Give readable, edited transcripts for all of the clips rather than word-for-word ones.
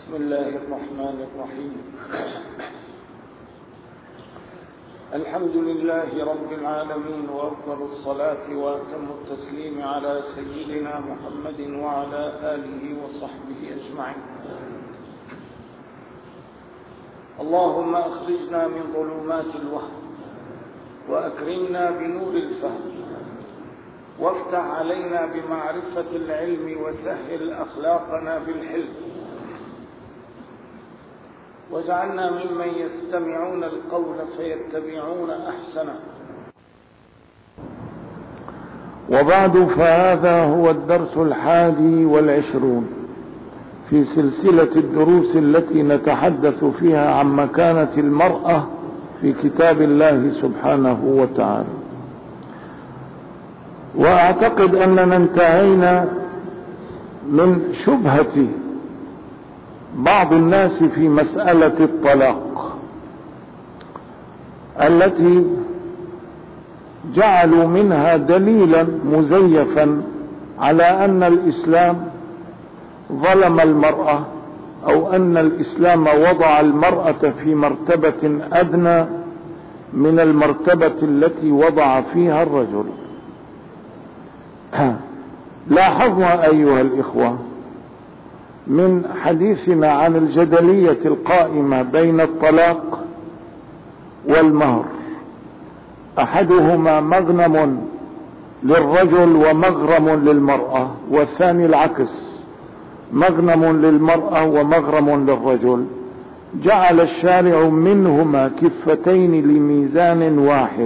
بسم الله الرحمن الرحيم. الحمد لله رب العالمين، وأفضل الصلاة وأتم التسليم على سيدنا محمد وعلى آله وصحبه أجمعين. اللهم أخرجنا من ظلمات الوهم وأكرمنا بنور الفهم، وافتح علينا بمعرفة العلم، وسهل أخلاقنا بالحلم، واجعلنا ممن يستمعون القول فيتبعون أحسنه. وبعد، فهذا هو الدرس 21 في سلسلة الدروس التي نتحدث فيها عن مكانة المرأة في كتاب الله سبحانه وتعالى. وأعتقد أننا انتهينا من شبهة بعض الناس في مسألة الطلاق، التي جعلوا منها دليلا مزيفا على أن الإسلام ظلم المرأة، أو أن الإسلام وضع المرأة في مرتبة أدنى من المرتبة التي وضع فيها الرجل. لاحظنا أيها الإخوة من حديثنا عن الجدلية القائمة بين الطلاق والمهر، أحدهما مغنم للرجل ومغرم للمرأة، والثاني العكس، مغنم للمرأة ومغرم للرجل. جعل الشارع منهما كفتين لميزان واحد.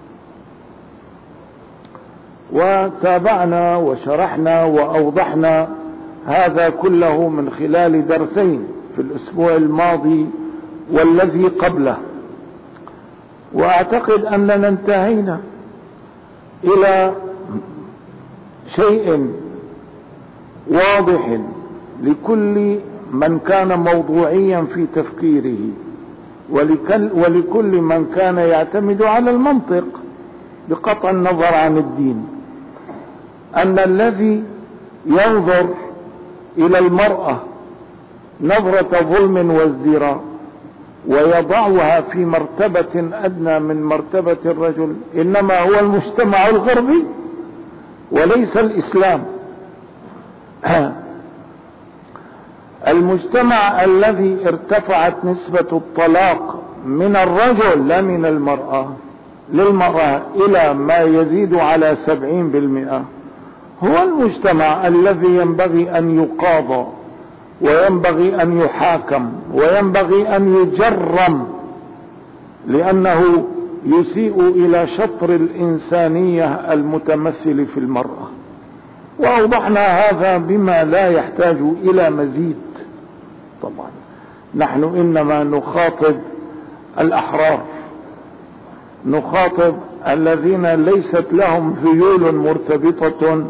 وتابعنا وشرحنا وأوضحنا هذا كله من خلال درسين في الأسبوع الماضي والذي قبله. وأعتقد أننا انتهينا إلى شيء واضح لكل من كان موضوعيا في تفكيره، ولكل من كان يعتمد على المنطق بقطع النظر عن الدين، أن الذي ينظر إلى المرأة نظرة ظلم وازدراء ويضعها في مرتبة أدنى من مرتبة الرجل إنما هو المجتمع الغربي وليس الإسلام. المجتمع الذي ارتفعت نسبة الطلاق من الرجل لا من المرأة للمرأة إلى ما يزيد على 70% هو المجتمع الذي ينبغي أن يقاضى، وينبغي أن يحاكم، وينبغي أن يجرم، لأنه يسيء إلى شطر الإنسانية المتمثل في المرأة. وأوضحنا هذا بما لا يحتاج إلى مزيد. طبعا نحن إنما نخاطب الأحرار، نخاطب الذين ليست لهم ذيول مرتبطة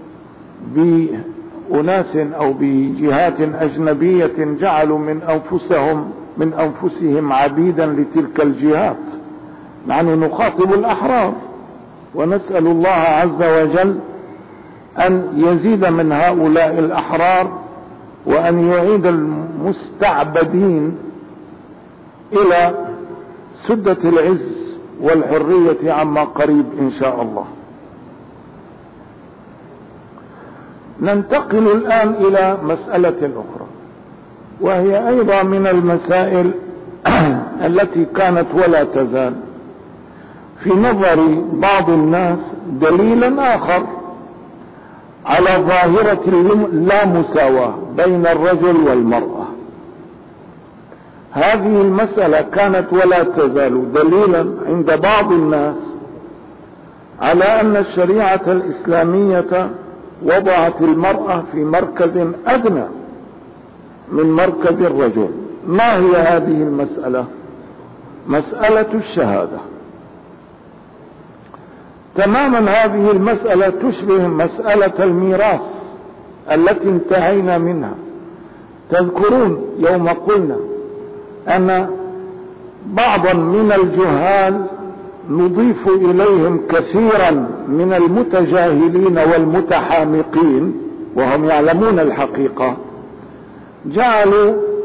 بأناس أو بجهات أجنبية جعلوا من أنفسهم عبيدا لتلك الجهات. نحن نخاطب الأحرار، ونسأل الله عز وجل أن يزيد من هؤلاء الأحرار، وأن يعيد المستعبدين إلى سدة العز والحرية عما قريب إن شاء الله. ننتقل الآن إلى مسألة أخرى، وهي أيضا من المسائل التي كانت ولا تزال في نظر بعض الناس دليلا آخر على ظاهرة اللامساواة بين الرجل والمرأة. هذه المسألة كانت ولا تزال دليلا عند بعض الناس على أن الشريعة الإسلامية وضعت المرأة في مركز أدنى من مركز الرجل. ما هي هذه المسألة؟ مسألة الشهادة. تماما هذه المسألة تشبه مسألة الميراث التي انتهينا منها. تذكرون يوم قلنا أن بعضا من الجهال نضيف إليهم كثيرا من المتجاهلين والمتحامقين وهم يعلمون الحقيقة، جعلوا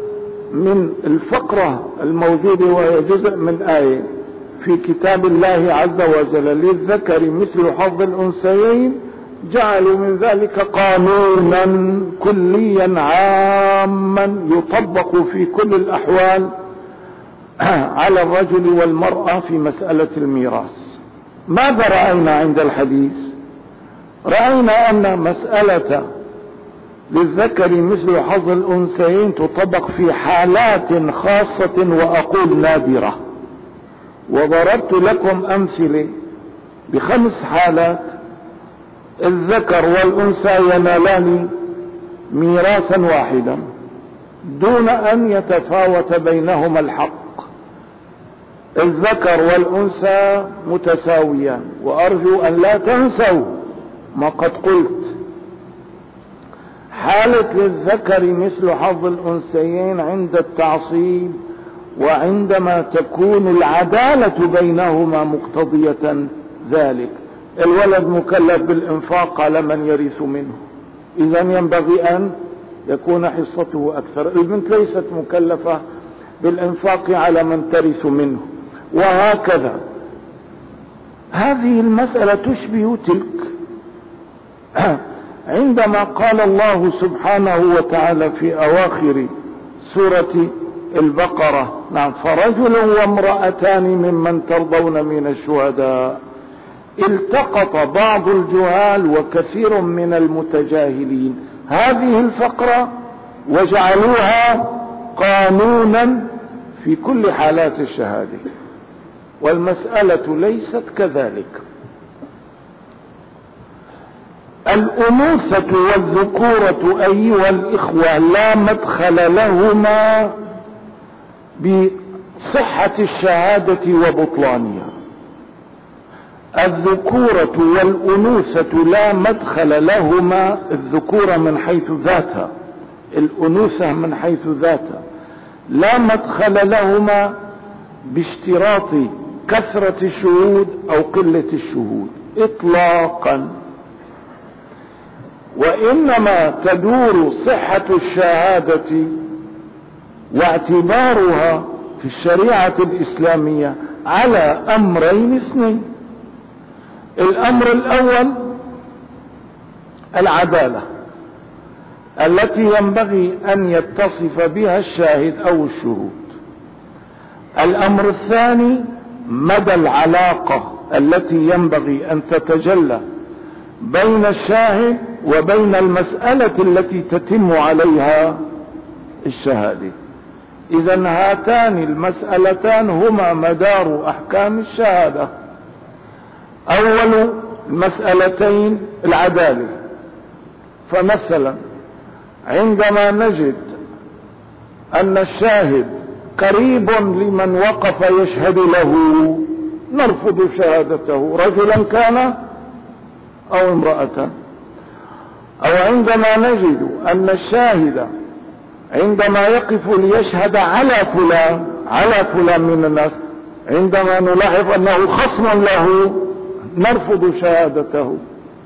من الفقرة الموجودة، وهي جزء من آية في كتاب الله عز وجل: للذكر مثل حظ الأنثيين، جعلوا من ذلك قانونا كليا عاما يطبق في كل الأحوال على الرجل والمرأة في مسألة الميراث. ماذا رأينا عند الحديث؟ رأينا أن مسألة للذكر مثل حظ الأنثيين تطبق في حالات خاصة، وأقول نادرة، وضربت لكم أمثلة ب5 حالات الذكر والأنثى ينالان ميراثا واحدا دون أن يتفاوت بينهما الحق. الذكر والأنثى متساويان، وأرجو أن لا تنسوا ما قد قلت. حالة للذكر مثل حظ الأنثيين عند التعصيب، وعندما تكون العدالة بينهما مقتضية ذلك. الولد مكلف بالإنفاق على من يرث منه، إذا ينبغي أن يكون حصته أكثر. البنت ليست مكلفة بالإنفاق على من ترث منه، وهكذا. هذه المسألة تشبه تلك. عندما قال الله سبحانه وتعالى في أواخر سورة البقرة: نعم، فرجل وامرأتان ممن ترضون من الشهداء، التقط بعض الجهال وكثير من المتجاهلين هذه الفقرة وجعلوها قانونا في كل حالات الشهادة، والمسألة ليست كذلك. الأنوثة والذكورة أيها الإخوة لا مدخل لهما بصحة الشهادة وبطلانها. الذكورة والأنوثة لا مدخل لهما، الذكورة من حيث ذاتها، الأنوثة من حيث ذاتها، لا مدخل لهما باشتراط كثرة الشهود أو قلة الشهود إطلاقا، وإنما تدور صحة الشهادة واعتبارها في الشريعة الإسلامية على أمرين اثنين. الأمر الأول العدالة التي ينبغي أن يتصف بها الشاهد أو الشهود. الأمر الثاني مدى العلاقة التي ينبغي أن تتجلى بين الشاهد وبين المسألة التي تتم عليها الشهادة. إذا هاتان المسألتان هما مدار أحكام الشهادة. أول المسألتين العدالة، فمثلا عندما نجد أن الشاهد قريب لمن وقف يشهد له نرفض شهادته، رجلا كان أو امرأة. أو عندما نجد أن الشاهد عندما يقف ليشهد على فلان من الناس، عندما نلاحظ أنه خصم له نرفض شهادته.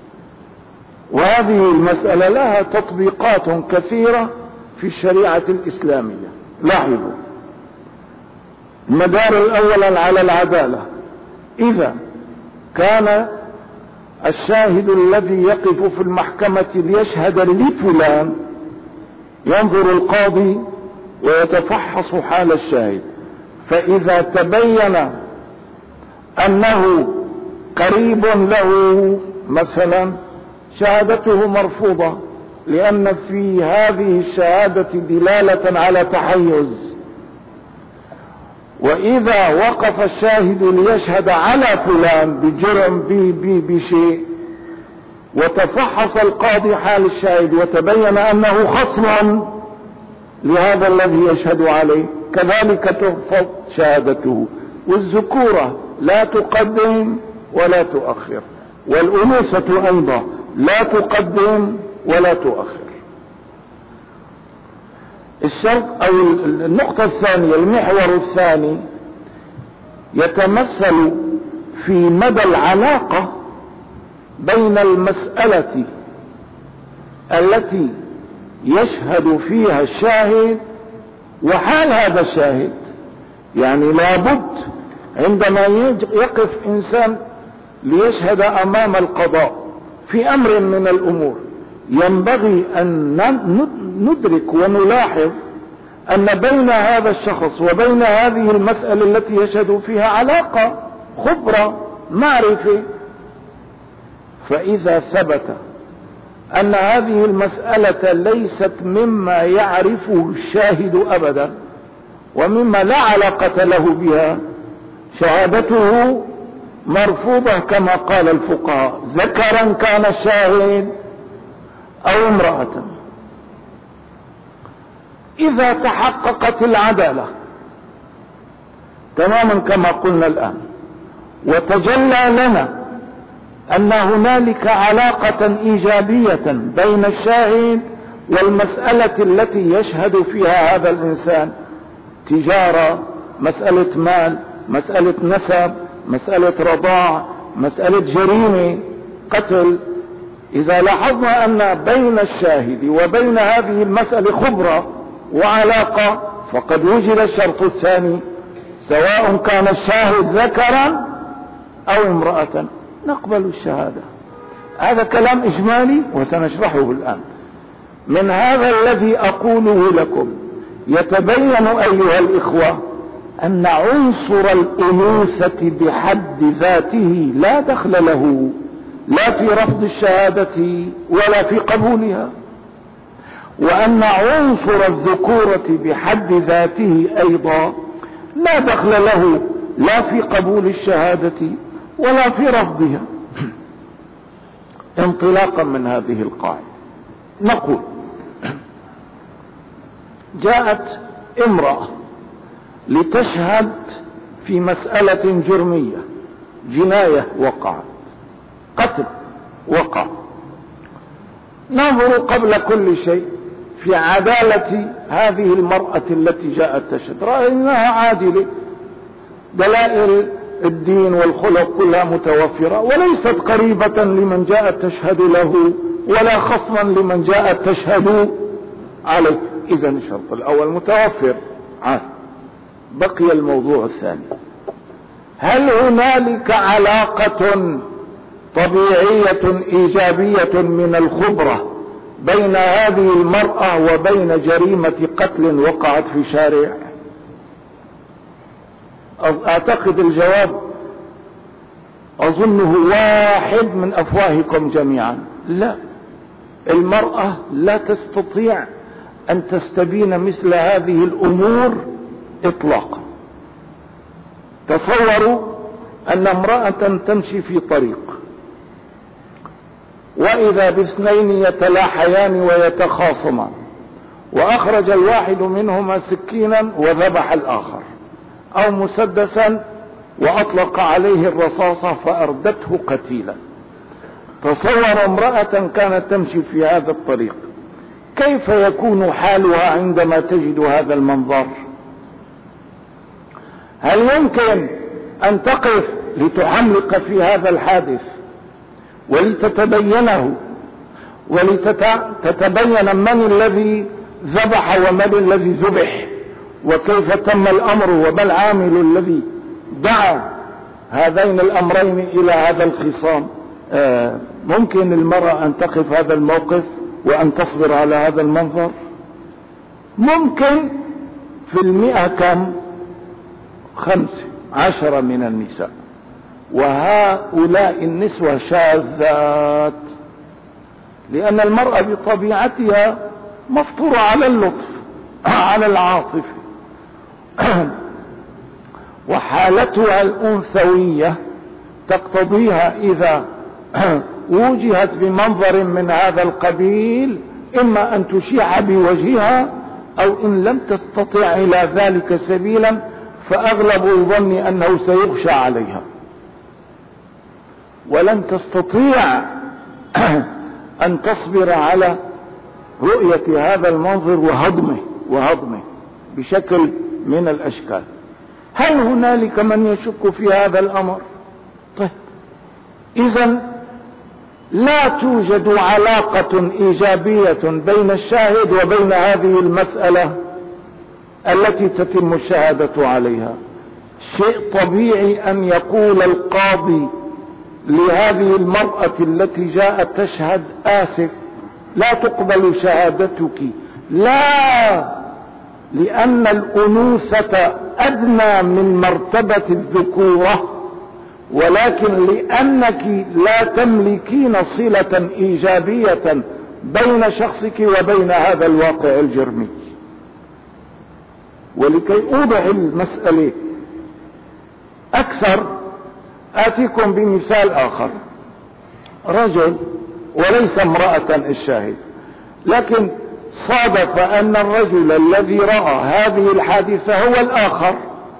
وهذه المسألة لها تطبيقات كثيرة في الشريعة الإسلامية. لاحظوا، المدار الأول على العدالة. إذا كان الشاهد الذي يقف في المحكمة ليشهد لفلان، ينظر القاضي ويتفحص حال الشاهد، فإذا تبين أنه قريب له مثلا شهادته مرفوضة، لأن في هذه الشهادة دلالة على تحيز. وإذا وقف الشاهد ليشهد على فلان بجرم بشيء، وتفحص القاضي حال الشاهد وتبين أنه خصم لهذا الذي يشهد عليه، كذلك ترفض شهادته. والذكورة لا تقدم ولا تؤخر، والأنوثة أيضا لا تقدم ولا تؤخر. الشرط أو النقطة الثانية، المحور الثاني، يتمثل في مدى العلاقة بين المسألة التي يشهد فيها الشاهد وحال هذا الشاهد يعني لابد عندما يقف إنسان ليشهد أمام القضاء في أمر من الأمور ينبغي أن ندرك ونلاحظ أن بين هذا الشخص وبين هذه المسألة التي يشهد فيها علاقة، خبرة، معرفة. فإذا ثبت أن هذه المسألة ليست مما يعرفه الشاهد أبدا ومما لا علاقة له بها، شهادته مرفوضة كما قال الفقهاء، ذكرا كان الشاهد أو امرأة. إذا تحققت العدالة تماما كما قلنا الآن، وتجلى لنا أن هنالك علاقة إيجابية بين الشاهد والمسألة التي يشهد فيها هذا الإنسان، تجارة، مسألة مال، مسألة نسب، مسألة رضاع، مسألة جريمة، قتل. إذا لاحظنا أن بين الشاهد وبين هذه المسألة خبرة وعلاقة فقد وجد الشرط الثاني، سواء كان الشاهد ذكرا أو امرأة نقبل الشهادة. هذا كلام إجمالي وسنشرحه الآن. من هذا الذي أقوله لكم يتبين أيها الإخوة أن عنصر الأنوثة بحد ذاته لا دخل له لا في رفض الشهادة ولا في قبولها، وأن عنصر الذكورة بحد ذاته أيضا لا دخل له لا في قبول الشهادة ولا في رفضها. انطلاقا من هذه القاعدة نقول جاءت امرأة لتشهد في مسألة جرمية، جناية وقعت، قتل وقع. ننظر قبل كل شيء في عدالة هذه المرأة التي جاءت تشهد. رأيناها عادلة، دلائل الدين والخلق كلها متوفرة، وليست قريبة لمن جاءت تشهد له ولا خصما لمن جاءت تشهد عليه. إذن الشرط الأول متوفر. بقي الموضوع الثاني، هل هنالك علاقة طبيعية إيجابية من الخبرة بين هذه المرأة وبين جريمة قتل وقعت في شارع؟ أعتقد الجواب أظنه واحد من أفواهكم جميعا، لا. المرأة لا تستطيع أن تستبين مثل هذه الأمور إطلاقا. تصوروا أن امرأة تمشي في طريق وإذا باثنين يتلاحيان ويتخاصمان، وأخرج الواحد منهما سكينا وذبح الآخر، أو مسدسا وأطلق عليه الرصاصة فأردته قتيلا. تصور امرأة كانت تمشي في هذا الطريق، كيف يكون حالها عندما تجد هذا المنظر؟ هل يمكن أن تقف لتعمق في هذا الحادث ولتتبينه ولتتبين من الذي ذبح ومن الذي ذبح وكيف تم الأمر وما العامل الذي دعا هذين الأمرين إلى هذا الخصام؟ ممكن المرأة أن تقف هذا الموقف وأن تصبر على هذا المنظر؟ ممكن في 100 كم 15 من النساء، وهؤلاء النسوة شاذات، لأن المرأة بطبيعتها مفطورة على اللطف على العاطفة، وحالتها الأنثوية تقتضيها إذا وجهت بمنظر من هذا القبيل إما أن تشيع بوجهها أو إن لم تستطع إلى ذلك سبيلا فأغلب الظن أنه سيغشى عليها، ولن تستطيع أن تصبر على رؤية هذا المنظر وهضمه بشكل من الأشكال. هل هنالك من يشك في هذا الأمر؟ طيب، إذن لا توجد علاقة إيجابية بين الشاهد وبين هذه المسألة التي تتم الشهادة عليها. شيء طبيعي أن يقول القاضي لهذه المرأة التي جاءت تشهد: آسف، لا تقبل شهادتك، لا، لأن الأنوثة أدنى من مرتبة الذكورة، ولكن لأنك لا تملكين صلة إيجابية بين شخصك وبين هذا الواقع الجرمي. ولكي أوضح المسألة أكثر آتيكم بمثال آخر. رجل وليس امرأة الشاهد، لكن صادف أن الرجل الذي رأى هذه الحادثة هو الآخر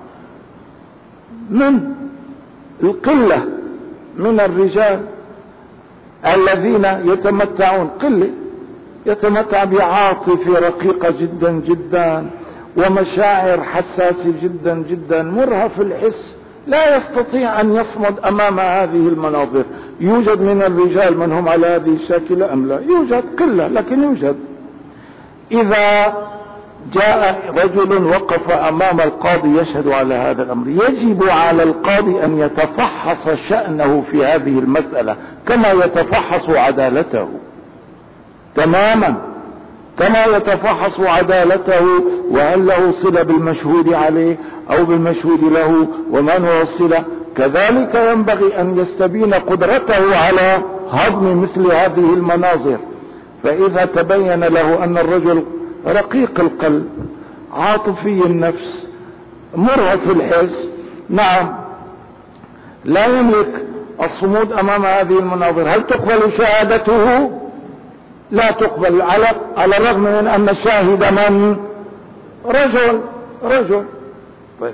من القلة من الرجال الذين يتمتعون قلة، يتمتع بعاطفة رقيقة جدا جدا ومشاعر حساسة جدا جدا، مرهف الحس، لا يستطيع أن يصمد أمام هذه المناظر. يوجد من الرجال من هم على هذه الشاكلة أم لا؟ يوجد قلة، لكن يوجد. إذا جاء رجل وقف أمام القاضي يشهد على هذا الأمر، يجب على القاضي أن يتفحص شأنه في هذه المسألة كما يتفحص عدالته تماما، كما يتفحص عدالته وهل له صلة بالمشهود عليه أو بالمشهود له ومن هو الصلة. كذلك ينبغي أن يستبين قدرته على هضم مثل هذه المناظر. فإذا تبين له أن الرجل رقيق القلب، عاطفي النفس، مرهف الحس، نعم، لا يملك الصمود أمام هذه المناظر، هل تقبل شهادته؟ لا تقبل، على الرغم من أن الشاهد من؟ رجل. طيب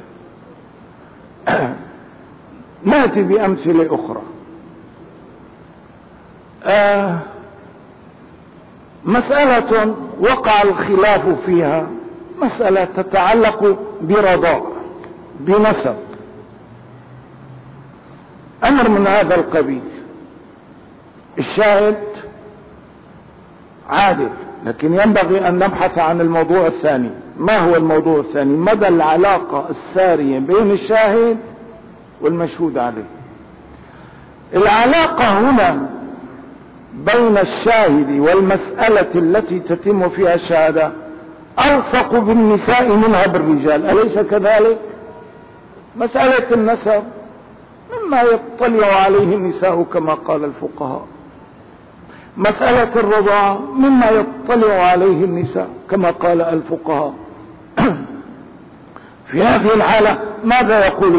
نأتي بأمثلة أخرى. مسألة وقع الخلاف فيها، مسألة تتعلق برضاء، بنسب، أمر من هذا القبيل. الشاهد عادل، لكن ينبغي أن نبحث عن الموضوع الثاني. ما هو الموضوع الثاني؟ مدى العلاقة السارية بين الشاهد والمشهود عليه. العلاقة هنا بين الشاهد والمسألة التي تتم فيها الشهادة ألصق بالنساء منها بالرجال، أليس كذلك؟ مسألة النسب مما يطلع عليه النساء كما قال الفقهاء، مسألة الرضاعة مما يطلع عليه النساء كما قال الفقهاء. في هذه الحالة ماذا يقول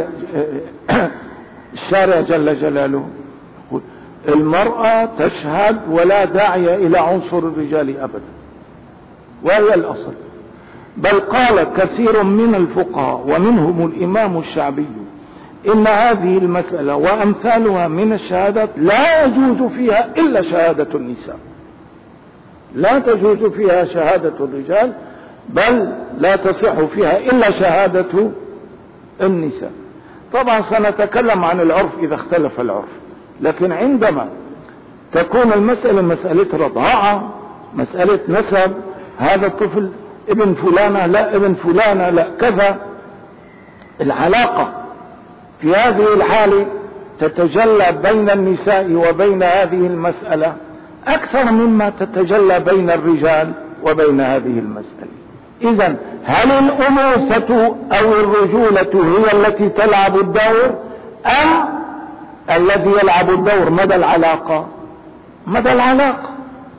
الشارع جل جلاله؟ المرأة تشهد ولا داعي إلى عنصر الرجال أبدا، وهي الأصل. بل قال كثير من الفقهاء ومنهم الإمام الشعبي إن هذه المسألة وأمثالها من الشهادات لا يجوز فيها إلا شهادة النساء، لا تجوز فيها شهادة الرجال، بل لا تصح فيها إلا شهادة النساء. طبعا سنتكلم عن العرف إذا اختلف العرف، لكن عندما تكون المسألة مسألة رضاعة، مسألة نسب، هذا الطفل ابن فلانة لا ابن فلانة لا كذا، العلاقة في هذه الحالة تتجلى بين النساء وبين هذه المسألة أكثر مما تتجلى بين الرجال وبين هذه المسألة. إذن هل الأنوثة أو الرجولة هي التي تلعب الدور أم الذي يلعب الدور مدى العلاقة؟ مدى العلاقة.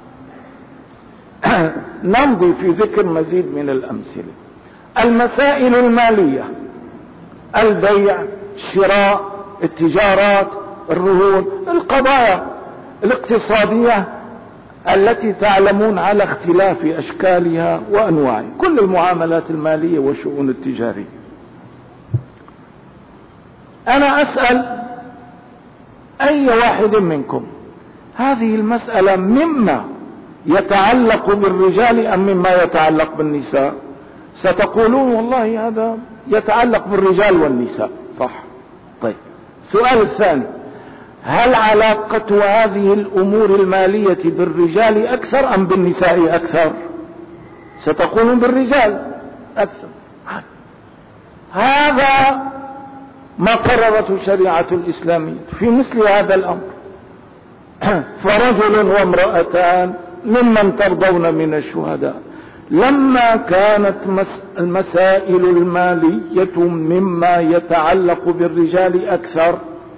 نمضي في ذكر مزيد من الأمثلة. المسائل المالية، البيع، الشراء، التجارات، الرهون، القضايا الاقتصادية التي تعلمون على اختلاف أشكالها وأنواعها، كل المعاملات المالية والشؤون التجارية. أنا أسأل أي واحد منكم هذه المسألة مما يتعلق بالرجال أم مما يتعلق بالنساء؟ ستقولون والله هذا يتعلق بالرجال والنساء، صح. طيب، السؤال الثاني، هل علاقة هذه الأمور المالية بالرجال أكثر أم بالنساء أكثر؟ ستقولون بالرجال، أكثر. هذا ما قررته الشريعة الإسلامية في مثل هذا الأمر. فرجل وامرأتان ممن ترضون من الشهداء. لما كانت المسائل المالية مما يتعلق بالرجال أكثر،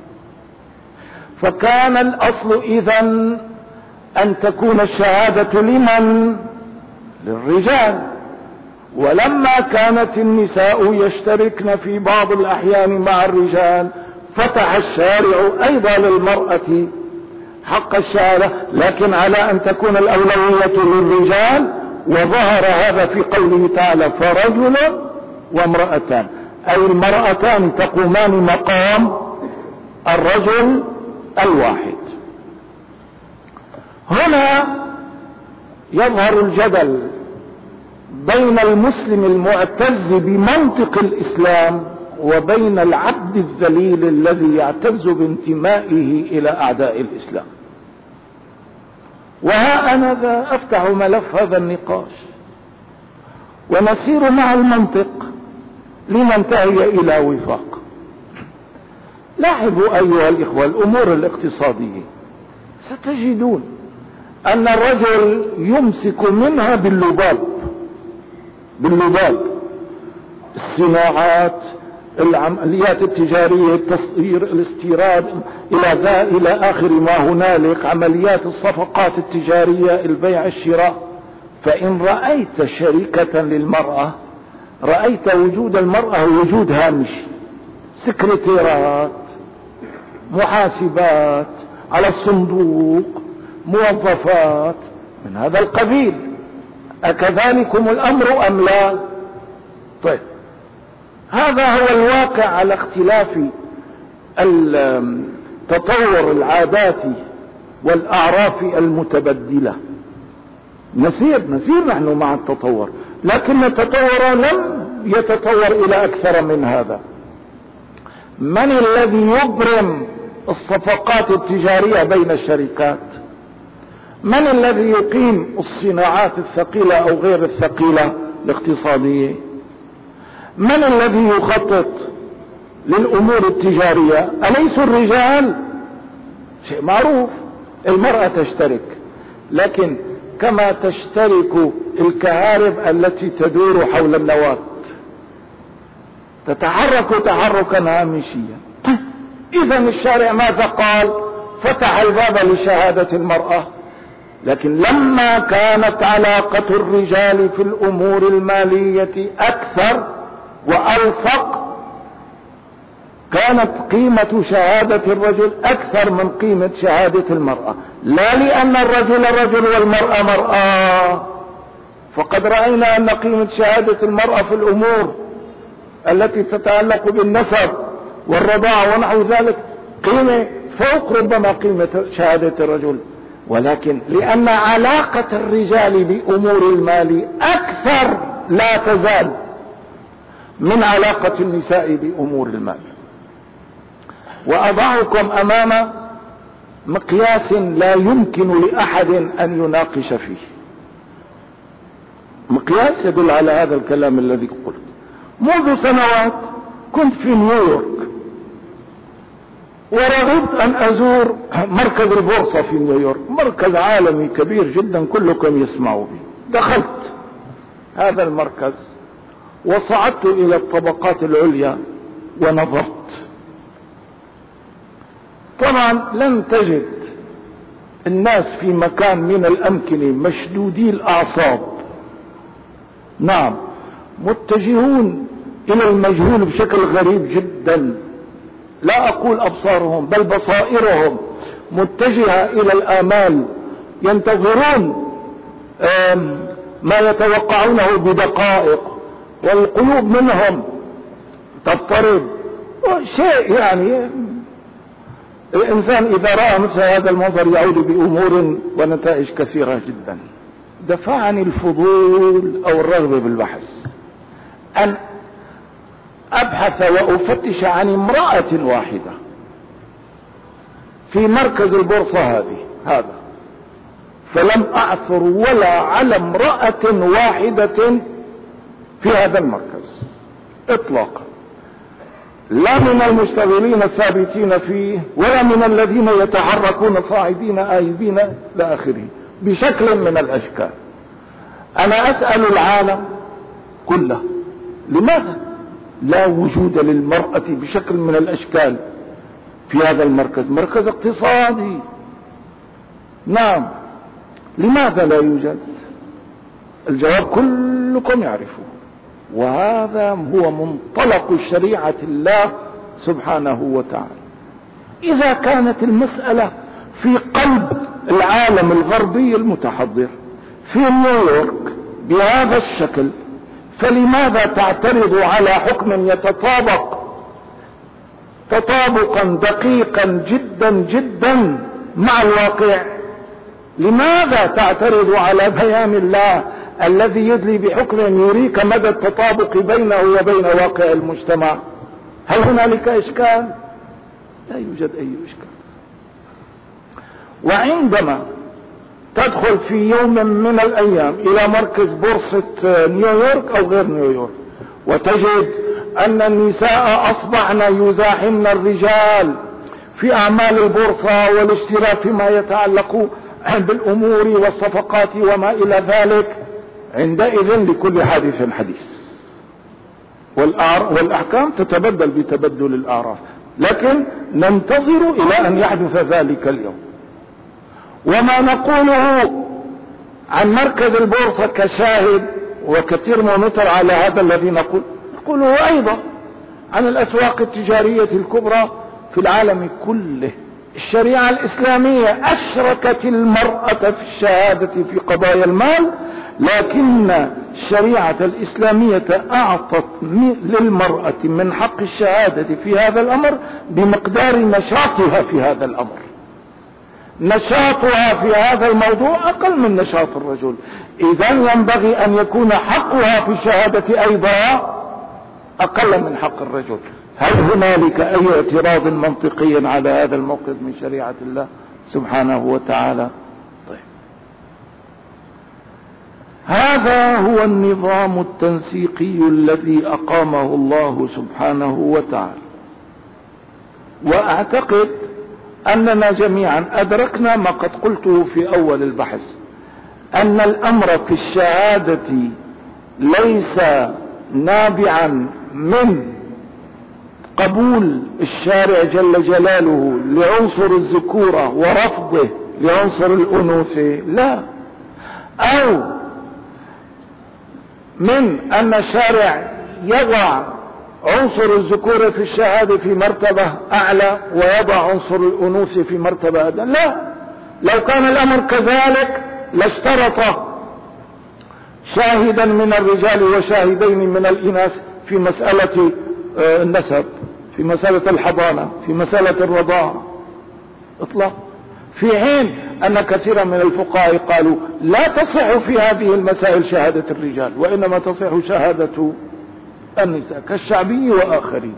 فكان الأصل إذن أن تكون الشهادة لمن؟ للرجال. ولما كانت النساء يشتركن في بعض الأحيان مع الرجال، فتح الشارع أيضا للمرأة حق الشهادة، لكن على أن تكون الأولوية للرجال. وظهر هذا في قوله تعالى فرجل وامرأتان، أي المرأتان تقومان مقام الرجل الواحد. هنا يظهر الجدل بين المسلم المعتز بمنطق الإسلام وبين العبد الذليل الذي يعتز بانتمائه إلى أعداء الإسلام. وها أنا ذا أفتح ملف هذا النقاش ونسير مع المنطق لننتهي إلى وفاق. لاحظوا أيها الإخوة الأمور الاقتصادية، ستجدون أن الرجل يمسك منها باللباب، الصناعات، العمليات التجارية، التصدير، الاستيراد، إلى آخر ما هنالك، عمليات الصفقات التجارية، البيع الشراء. فإن رأيت شركة للمرأة رأيت وجود المرأة وجود هامشي، سكرتيرات، محاسبات على الصندوق، موظفات من هذا القبيل. أكذلكم الأمر أم لا؟ طيب، هذا هو الواقع على اختلاف تطور العادات والأعراف المتبدلة. نسير نحن مع التطور، لكن التطور لم يتطور إلى أكثر من هذا. من الذي يبرم الصفقات التجارية بين الشركات؟ من الذي يقيم الصناعات الثقيلة أو غير الثقيلة الاقتصادية؟ من الذي يخطط للأمور التجارية؟ أليس الرجال؟ شيء معروف، المرأة تشترك، لكن كما تشترك الكهارب التي تدور حول النواة، تتحرك تحركا هامشيا. إذا الشارع ماذا قال؟ فتح الباب لشهادة المرأة. لكن لما كانت علاقة الرجال في الأمور المالية أكثر وألصق، كانت قيمة شهادة الرجل أكثر من قيمة شهادة المرأة، لا لأن الرجل رجل والمرأة مرأة. فقد رأينا أن قيمة شهادة المرأة في الأمور التي تتعلق بالنسب والرضاعة ونحو ذلك قيمة فوق ربما قيمة شهادة الرجل، ولكن لأن علاقة الرجال بأمور المال أكثر لا تزال من علاقة النساء بأمور المال. وأضعكم أمام مقياس لا يمكن لأحد أن يناقش فيه، مقياس يدل على هذا الكلام الذي قلت. منذ سنوات كنت في نيويورك ورغبت أن أزور مركز البورصة في نيويورك، مركز عالمي كبير جدا كلكم يسمعوا به. دخلت هذا المركز وصعدت إلى الطبقات العليا ونظرت. طبعا لم تجد الناس في مكان من الأمكنة مشدودي الأعصاب، نعم، متجهون إلى المجهول بشكل غريب جدا. لا أقول أبصارهم بل بصائرهم متجهة إلى الآمال، ينتظرون ما يتوقعونه بدقائق، والقلوب منهم تضطرب. شيء يعني الإنسان إذا رأى مثل هذا المنظر يعود بأمور ونتائج كثيرة جدا. دفعني الفضول أو الرغبة بالبحث أن أبحث وأفتش عن امرأة واحدة في مركز البورصة هذا، فلم أعثر ولا على امرأة واحدة في هذا المركز اطلاقا، لا من المشتغلين الثابتين فيه ولا من الذين يتحركون صاعدين آيبين إلى آخره بشكل من الأشكال. أنا أسأل العالم كله لماذا لا وجود للمرأة بشكل من الأشكال في هذا المركز؟ مركز اقتصادي، نعم، لماذا لا يوجد؟ الجواب كلكم يعرفه، وهذا هو منطلق شريعة الله سبحانه وتعالى. إذا كانت المسألة في قلب العالم الغربي المتحضر في نيويورك بهذا الشكل، فلماذا تعترض على حكم يتطابق تطابقا دقيقا جدا جدا مع الواقع؟ لماذا تعترض على بيان الله الذي يدلي بحكم يريك مدى التطابق بينه وبين واقع المجتمع؟ هل هنالك إشكال؟ لا يوجد أي إشكال. وعندما تدخل في يوم من الأيام إلى مركز بورصة نيويورك أو غير نيويورك وتجد أن النساء أصبحن يزاحمن الرجال في أعمال البورصة والاشتراك فيما يتعلق بالأمور والصفقات وما إلى ذلك، عندئذ لكل حادث حديث، والأحكام تتبدل بتبدل الأعراف، لكن ننتظر إلى أن يحدث ذلك اليوم. وما نقوله عن مركز البورصة كشاهد وكترمومتر على هذا الذي نقوله أيضا عن الأسواق التجارية الكبرى في العالم كله. الشريعة الإسلامية أشركت المرأة في الشهادة في قضايا المال، لكن الشريعة الإسلامية أعطت للمرأة من حق الشهادة في هذا الأمر بمقدار نشاطها في هذا الأمر. نشاطها في هذا الموضوع أقل من نشاط الرجل، إذن ينبغي أن يكون حقها في الشهادة أيضا أقل من حق الرجل. هل هنالك أي اعتراض منطقي على هذا الموقف من شريعة الله سبحانه وتعالى؟ طيب، هذا هو النظام التنسيقي الذي أقامه الله سبحانه وتعالى. وأعتقد أننا جميعا أدركنا ما قد قلته في أول البحث، أن الأمر في الشهادة ليس نابعا من قبول الشارع جل جلاله لعنصر الذكورة ورفضه لعنصر الأنوثة، لا، أو من أن الشارع يضع عنصر الذكورة في الشهادة في مرتبة أعلى ويضع عنصر الأنوثة في مرتبة أدنى، لا. لو كان الأمر كذلك لاشترط شاهدا من الرجال وشاهدين من الإناث في مسألة النسب، في مسألة الحضانة، في مسألة الرضاعة إطلاق، في حين أن كثيرا من الفقهاء قالوا لا تصح في هذه المسائل شهادة الرجال، وإنما تصح شهادة النساء كالشعبي وآخرين.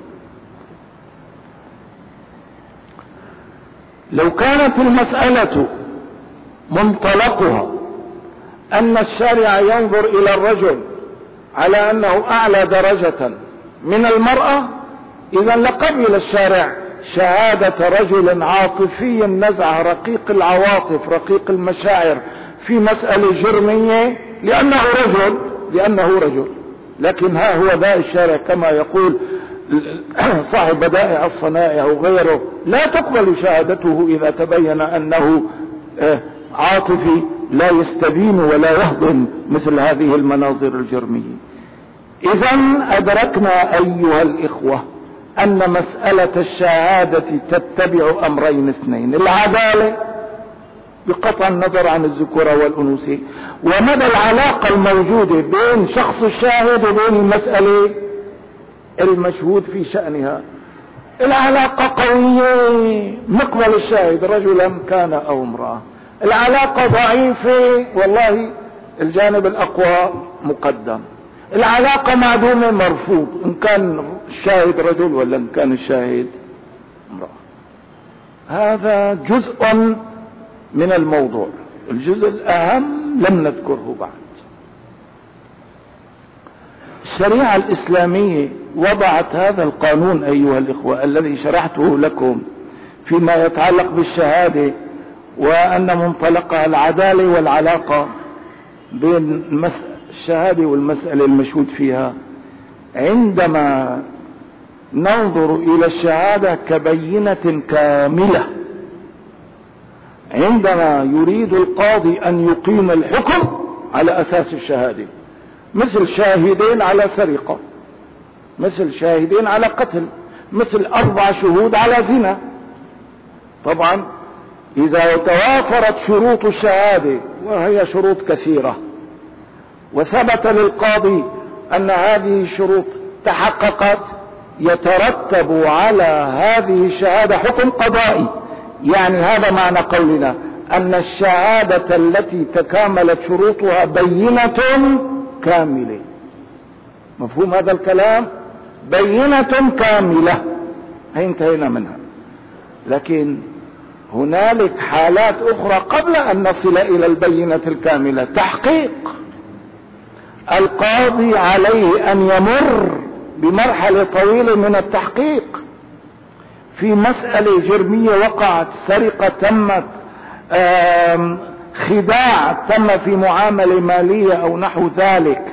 لو كانت المسألة منطلقها أن الشارع ينظر إلى الرجل على أنه أعلى درجة من المرأة، إذا لقبل الشارع شهادة رجل عاطفي نزع رقيق العواطف رقيق المشاعر في مسألة جرمية لأنه رجل. لكن ها هو ذا الشارع كما يقول صاحب بدائع الصنائع أو غيره لا تقبل شهادته إذا تبين أنه عاطفي لا يستبين ولا يهضم مثل هذه المناظر الجرمية. إذن أدركنا أيها الإخوة أن مسألة الشهادة تتبع أمرين اثنين: العدالة بقطع النظر عن الذكورة والأنوثة، ومدى العلاقة الموجودة بين شخص الشاهد وبين المسألة المشهود في شأنها. العلاقة قوية، مقبل الشاهد رجلا كان أو امرأة. العلاقة ضعيفة، والله الجانب الأقوى مقدم. العلاقة معدومة مرفوض، إن كان الشاهد رجل ولا إن كان الشاهد امرأة. هذا جزء من الموضوع، الجزء الأهم لم نذكره بعد. الشريعة الإسلامية وضعت هذا القانون أيها الإخوة الذي شرحته لكم فيما يتعلق بالشهادة، وأن منطلقها العدالة والعلاقة بين الشهادة والمسألة المشهود فيها. عندما ننظر إلى الشهادة كبينة كاملة، عندما يريد القاضي أن يقيم الحكم على أساس الشهادة، مثل شاهدين على سرقة، مثل شاهدين على قتل، مثل 4 شهود على زنا. طبعا إذا توافرت شروط الشهادة، وهي شروط كثيرة، وثبت للقاضي أن هذه الشروط تحققت، يترتب على هذه الشهادة حكم قضائي. يعني هذا معنى قولنا أن الشهادة التي تكاملت شروطها بينة كاملة. مفهوم هذا الكلام؟ بينة كاملة، هي انتهينا منها. لكن هنالك حالات أخرى قبل أن نصل إلى البينة الكاملة. تحقيق، القاضي عليه أن يمر بمرحلة طويلة من التحقيق في مسألة جرمية وقعت، سرقة تمت، خداع تم في معاملة مالية أو نحو ذلك.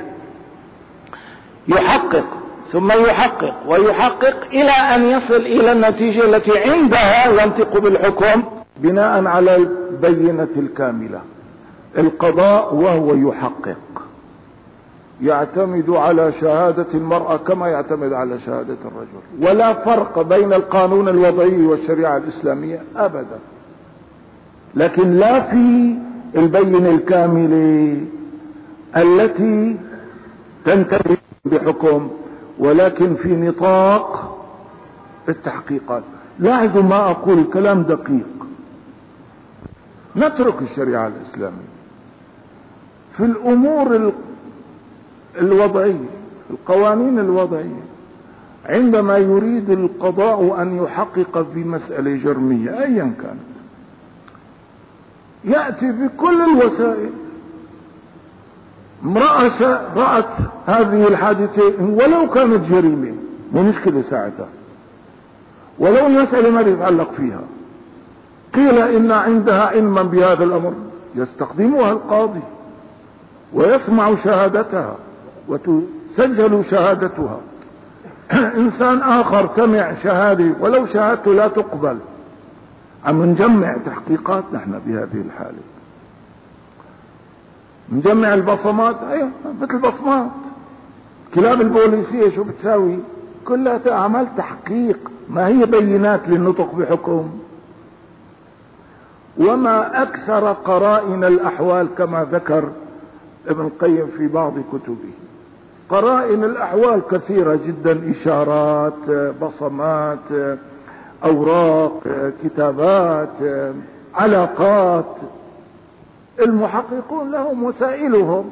يحقق ثم يحقق ويحقق إلى أن يصل إلى النتيجة التي عندها ينطق بالحكم بناء على البينة الكاملة. القضاء وهو يحقق يعتمد على شهادة المرأة كما يعتمد على شهادة الرجل، ولا فرق بين القانون الوضعي والشريعة الإسلامية أبدا. لكن لا في البينة الكاملة التي تنتهي بحكم، ولكن في نطاق التحقيقات. لاحظوا ما أقول كلام دقيق. نترك الشريعة الإسلامية في الأمور الوضعية، القوانين الوضعية، عندما يريد القضاء أن يحقق في مسألة جرمية أيا كانت، يأتي بكل الوسائل. امرأة رأت هذه الحادثة ولو كانت جريمة مو مشكلة ساعتها، ولو المسألة ما يتعلق فيها، قيل إن عندها علما بهذا الأمر، يستخدمها القاضي ويسمع شهادتها وتسجل شهادتها. إنسان آخر سمع شهادة ولو شهادته لا تقبل، عم نجمع تحقيقات نحن بهذه الحالة، نجمع البصمات. ايوه مثل البصمات، كلاب البوليسية شو بتساوي؟ كلها أعمال تحقيق، ما هي بينات للنطق بحكم. وما أكثر قرائن الأحوال كما ذكر ابن القيم في بعض كتبه. قرائن الأحوال كثيرة جدا، إشارات، بصمات، أوراق، كتابات، علاقات. المحققون لهم وسائلهم.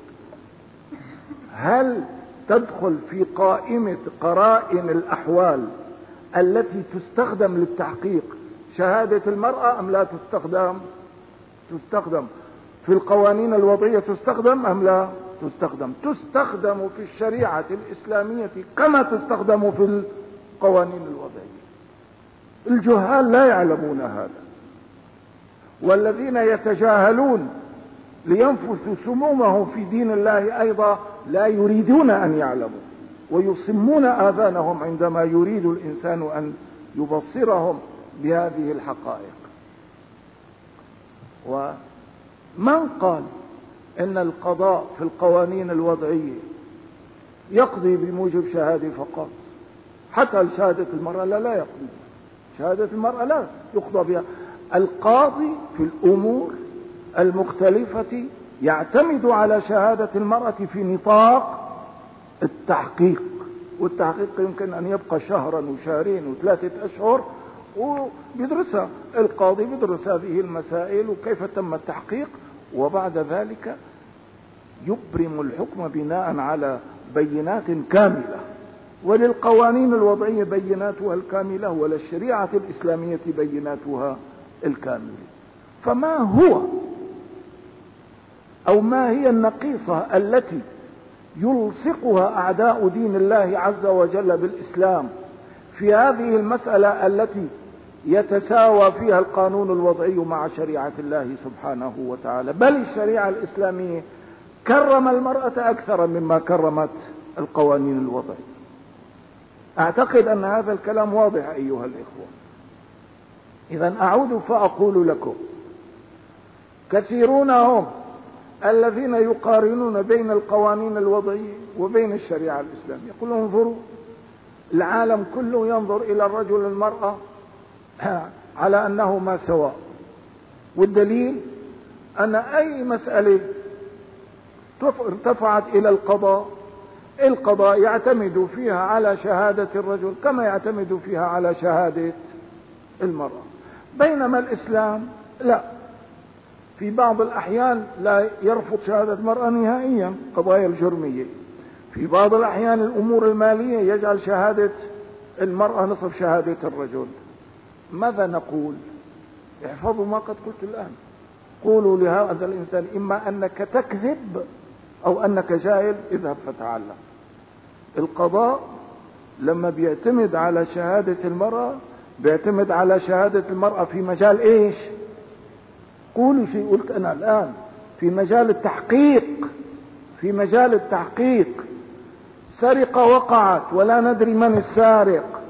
هل تدخل في قائمة قرائن الأحوال التي تستخدم للتحقيق شهادة المرأة أم لا تستخدم؟ تستخدم. في القوانين الوضعية تستخدم أم لا تستخدم؟ تستخدم في الشريعة الإسلامية كما تستخدم في القوانين الوضعية. الجهال لا يعلمون هذا، والذين يتجاهلون لينفثوا سمومهم في دين الله أيضا لا يريدون أن يعلموا، ويصمون آذانهم عندما يريد الإنسان أن يبصرهم بهذه الحقائق. ومن قال إن القضاء في القوانين الوضعية يقضي بموجب شهادة فقط؟ حتى شهادة المرأة لا يقضي، شهادة المرأة لا يقضى بها. القاضي في الأمور المختلفة يعتمد على شهادة المرأة في نطاق التحقيق، والتحقيق يمكن أن يبقى شهرا وشهرين و3 أشهر وبيدرسها القاضي، بيدرس هذه المسائل وكيف تم التحقيق، وبعد ذلك يبرم الحكم بناء على بينات كاملة. وللقوانين الوضعية بيناتها الكاملة، وللشريعة الإسلامية بيناتها الكاملة. فما هو أو ما هي النقيصة التي يلصقها أعداء دين الله عز وجل بالإسلام في هذه المسألة التي يتساوى فيها القانون الوضعي مع شريعة الله سبحانه وتعالى. بل الشريعة الإسلامية كرم المرأة أكثر مما كرمت القوانين الوضعية. أعتقد أن هذا الكلام واضح أيها الإخوة. إذن أعود فأقول لكم، كثيرون هم الذين يقارنون بين القوانين الوضعية وبين الشريعة الإسلامية. يقولون انظروا، العالم كله ينظر إلى الرجل والمرأة على أنهما سواء، والدليل أن أي مسألة ارتفعت إلى القضاء يعتمد فيها على شهادة الرجل كما يعتمد فيها على شهادة المرأة. بينما الإسلام لا، في بعض الأحيان لا يرفض شهادة المرأة نهائيا، قضايا الجرمية. في بعض الأحيان الأمور المالية يجعل شهادة المرأة نصف شهادة الرجل. ماذا نقول؟ احفظوا ما قد قلت الآن. قولوا لهذا الإنسان إما أنك تكذب أو أنك جاهل، اذهب فتعلم. القضاء لما بيعتمد على شهادة المرأة بيعتمد على شهادة المرأة في مجال إيش؟ قولوا شيء قلت أنا الآن، في مجال التحقيق. في مجال التحقيق سرقة وقعت ولا ندري من السارق،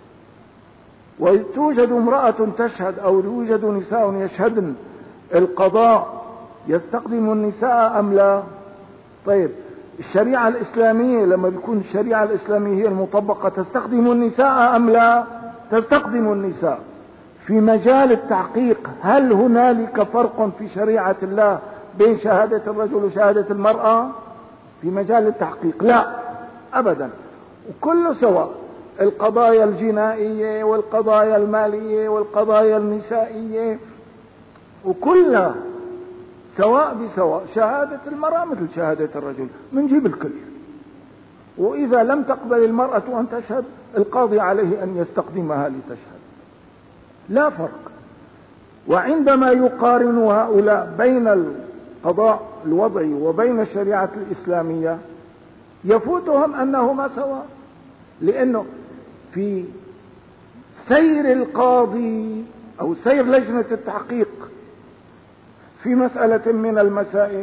وتوجد امرأة تشهد أو يوجد نساء يشهدن، القضاء يستخدم النساء أم لا؟ طيب الشريعة الإسلامية لما بيكون الشريعة الإسلامية هي المطبقة تستخدم النساء أم لا؟ تستخدم النساء. في مجال التحقيق هل هنالك فرق في شريعة الله بين شهادة الرجل وشهادة المرأة؟ في مجال التحقيق لا أبدا، وكله سواء. القضايا الجنائية والقضايا المالية والقضايا النسائية وكلها سواء بسواء. شهادة المرأة مثل شهادة الرجل، منجيب الكل. وإذا لم تقبل المرأة أن تشهد القاضي عليه أن يستخدمها لتشهد، لا فرق. وعندما يقارن هؤلاء بين القضاء الوضعي وبين الشريعة الإسلامية يفوتهم أنهما سواء، لأنه في سير القاضي أو سير لجنة التحقيق في مسألة من المسائل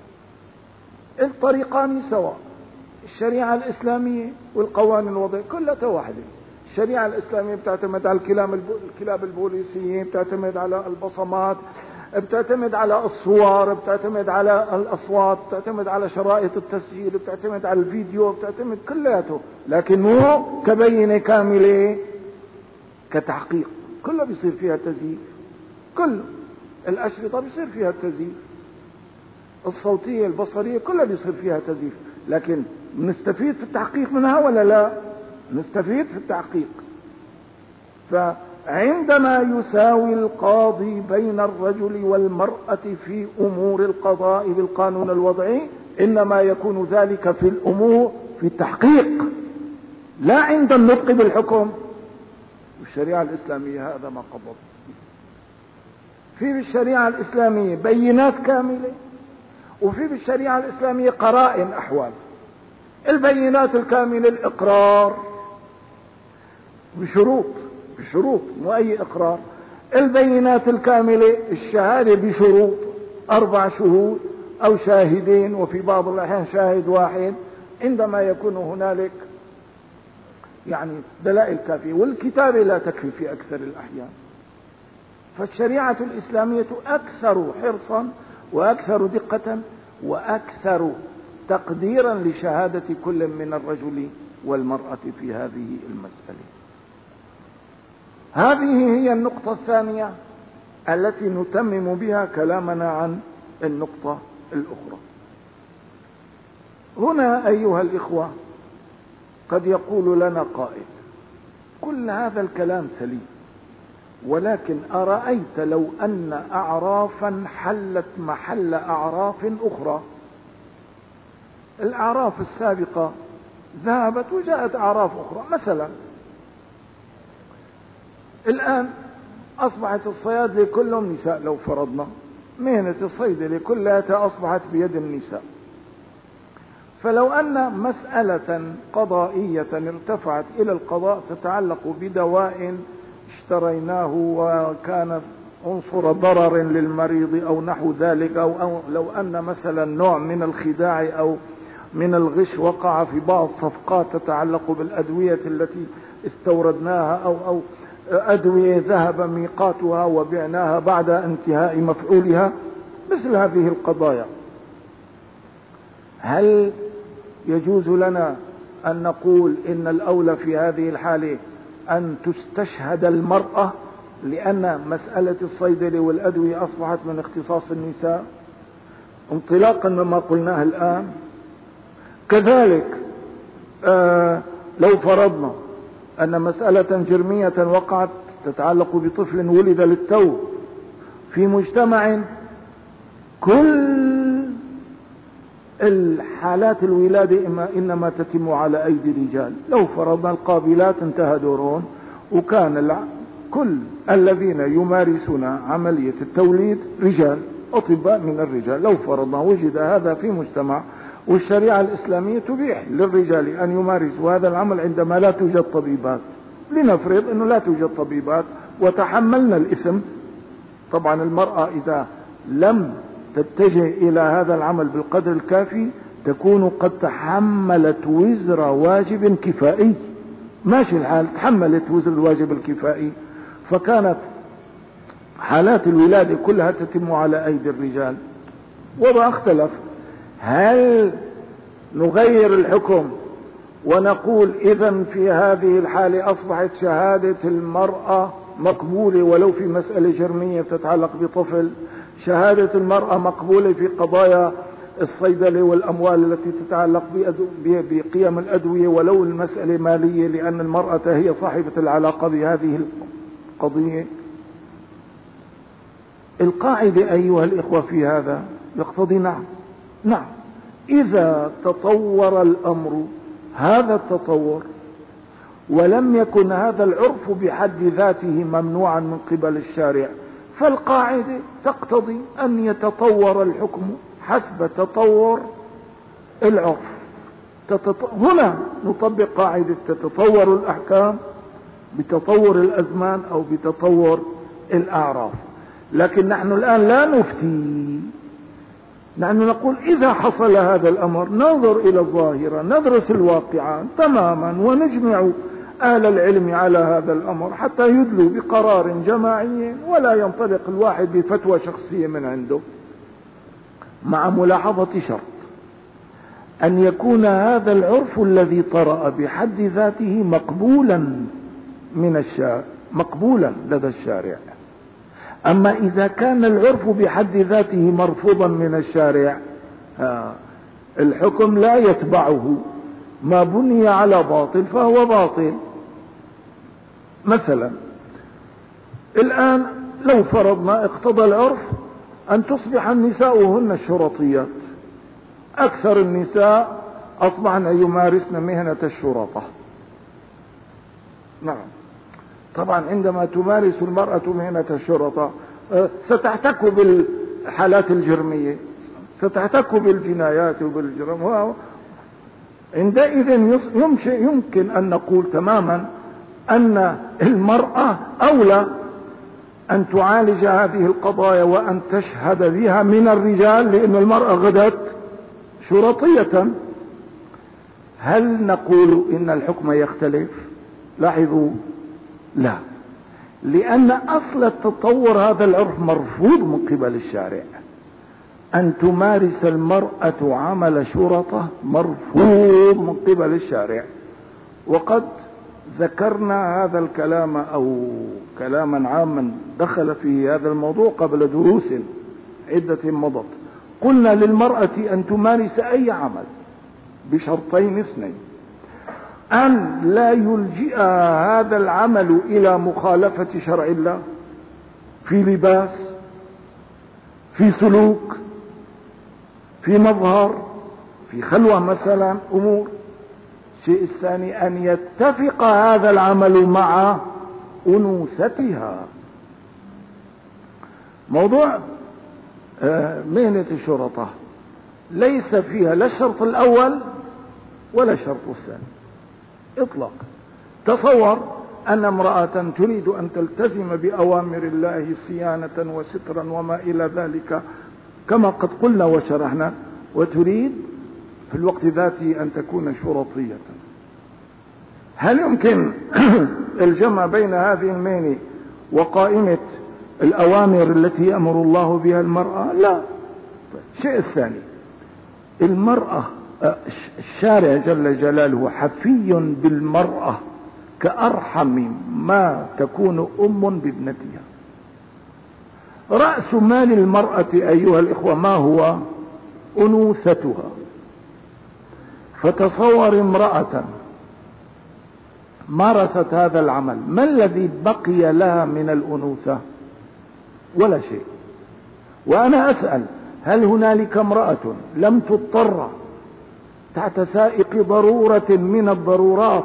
الطريقان سواء. الشريعة الإسلامية والقوانين الوضعية كلها واحدة. الشريعة الإسلامية بتعتمد على الكلاب البوليسية، بتعتمد على البصمات، بتعتمد على الصور، بتعتمد على الأصوات، بتعتمد على شرائط التسجيل، بتعتمد على الفيديو، بتعتمد كلياته، لكن مو كبينة كاملة كتحقيق. كله بيصير فيها تزييف، كل الأشرطة بيصير فيها التزييف، الصوتية البصرية كلها بيصير فيها تزييف، لكن نستفيد في التحقيق منها ولا لا؟ نستفيد في التحقيق. فعندما يساوي القاضي بين الرجل والمرأة في أمور القضاء بالقانون الوضعي إنما يكون ذلك في الأمور في التحقيق، لا عند النطق بالحكم. والشريعة الإسلامية هذا ما قبض في بالشريعة الإسلامية بينات كاملة، وفي بالشريعة الإسلامية قرائن أحوال. البينات الكاملة الإقرار بشروط مو أي إقرار. البينات الكاملة الشهادة بشروط، 4 شهود أو شاهدين، وفي بعض الأحيان شاهد واحد عندما يكون هنالك يعني دلائل كافية، والكتابة لا تكفي في أكثر الأحيان. فالشريعة الإسلامية أكثر حرصا وأكثر دقة وأكثر تقديرا لشهادة كل من الرجل والمرأة في هذه المسألة. هذه هي النقطة الثانية التي نتمم بها كلامنا عن النقطة الأخرى. هنا أيها الإخوة قد يقول لنا قائل: كل هذا الكلام سليم، ولكن أرأيت لو أن أعرافا حلت محل أعراف أخرى؟ الأعراف السابقة ذهبت وجاءت أعراف أخرى. مثلا الآن أصبحت الصيادلة كلهم نساء، لو فرضنا مهنة الصيدلة كلها أصبحت بيد النساء، فلو أن مسألة قضائية ارتفعت إلى القضاء تتعلق بدواء اشتريناه وكان عنصر ضرر للمريض أو نحو ذلك، أو لو أن مثلا نوع من الخداع أو من الغش وقع في بعض صفقات تتعلق بالأدوية التي استوردناها أو أدوية ذهب ميقاتها وبعناها بعد انتهاء مفعولها، مثل هذه القضايا، هل يجوز لنا أن نقول إن الأولى في هذه الحالة أن تستشهد المرأة لأن مسألة الصيدلة والأدوية أصبحت من اختصاص النساء انطلاقا مما قلناه الآن؟ كذلك لو فرضنا أن مسألة جرمية وقعت تتعلق بطفل ولد للتو في مجتمع كل الحالات الولادة إنما تتم على أيدي الرجال، لو فرضنا القابلات انتهى دورهم وكان كل الذين يمارسون عملية التوليد رجال أطباء من الرجال، لو فرضنا وجد هذا في مجتمع والشريعة الإسلامية تبيح للرجال أن يمارسوا هذا العمل عندما لا توجد طبيبات، لنفرض أنه لا توجد طبيبات وتحملنا الإثم. طبعا المرأة إذا لم تتجه إلى هذا العمل بالقدر الكافي تكون قد تحملت وزر واجب كفائي، ماشي الحال، تحملت وزر الواجب الكفائي، فكانت حالات الولادة كلها تتم على أيدي الرجال. وما اختلف، هل نغير الحكم ونقول إذن في هذه الحالة أصبحت شهادة المرأة مقبولة ولو في مسألة جرمية تتعلق بطفل، شهادة المرأة مقبولة في قضايا الصيدلة والأموال التي تتعلق بقيم الأدوية ولو المسألة مالية لأن المرأة هي صاحبة العلاقة بهذه القضية؟ القاعدة أيها الإخوة في هذا يقتضي نعم إذا تطور الأمر هذا التطور ولم يكن هذا العرف بحد ذاته ممنوعا من قبل الشارع، فالقاعدة تقتضي أن يتطور الحكم حسب تطور العرف. هنا نطبق قاعدة تتطور الأحكام بتطور الأزمان أو بتطور الأعراف. لكن نحن الآن لا نفتي، نحن نقول إذا حصل هذا الأمر ننظر إلى الظاهرة، ندرس الواقع تماما ونجمع أهل العلم على هذا الأمر حتى يدلوا بقرار جماعي ولا ينطلق الواحد بفتوى شخصية من عنده، مع ملاحظة شرط أن يكون هذا العرف الذي طرأ بحد ذاته مقبولا لدى الشارع. أما إذا كان العرف بحد ذاته مرفوضا من الشارع الحكم لا يتبعه، ما بني على باطل فهو باطل. مثلا الآن لو فرضنا اقتضى العرف أن تصبح النساء هن الشرطيات، أكثر النساء أصبحن يمارسن مهنة الشرطة. نعم، طبعا عندما تمارس المرأة مهنة الشرطة ستحتك بالحالات الجرمية، ستحتك بالجنايات وبالجرم، عندئذ يمكن أن نقول تماما أن المرأة أولى أن تعالج هذه القضايا وأن تشهد بها من الرجال، لأن المرأة غدت شرطية. هل نقول إن الحكم يختلف؟ لاحظوا، لا، لأن أصل التطور هذا العرف مرفوض من قبل الشارع. أن تمارس المرأة عمل شرطة مرفوض من قبل الشارع. وقد ذكرنا هذا الكلام أو كلاما عاما دخل في هذا الموضوع قبل دروس عدة مضت. قلنا للمرأة أن تمارس أي عمل بشرطين اثنين: أن لا يلجئها هذا العمل إلى مخالفة شرع الله في لباس، في سلوك، في مظهر، في خلوة مثلا، أمور. الشيء الثاني أن يتفق هذا العمل مع أنوثتها. موضوع مهنة الشرطة ليس فيها لا الشرط الأول ولا الشرط الثاني إطلاقا. تصور أن امرأة تريد أن تلتزم بأوامر الله صيانة وسترا وما إلى ذلك كما قد قلنا وشرحنا، وتريد في الوقت ذاته أن تكون شرطية. هل يمكن الجمع بين هذه الميني وقائمة الأوامر التي يأمر الله بها المرأة؟ لا. الشيء الثاني، المرأة الشارع جل جلاله حفي بالمرأة كأرحم ما تكون أم بابنتها. رأس مال المرأة أيها الإخوة ما هو؟ أنوثتها. فتصور امرأة مارست هذا العمل، ما الذي بقي لها من الأنوثة؟ ولا شيء. وأنا أسأل، هل هنالك امرأة لم تضطر تحت سائق ضرورة من الضرورات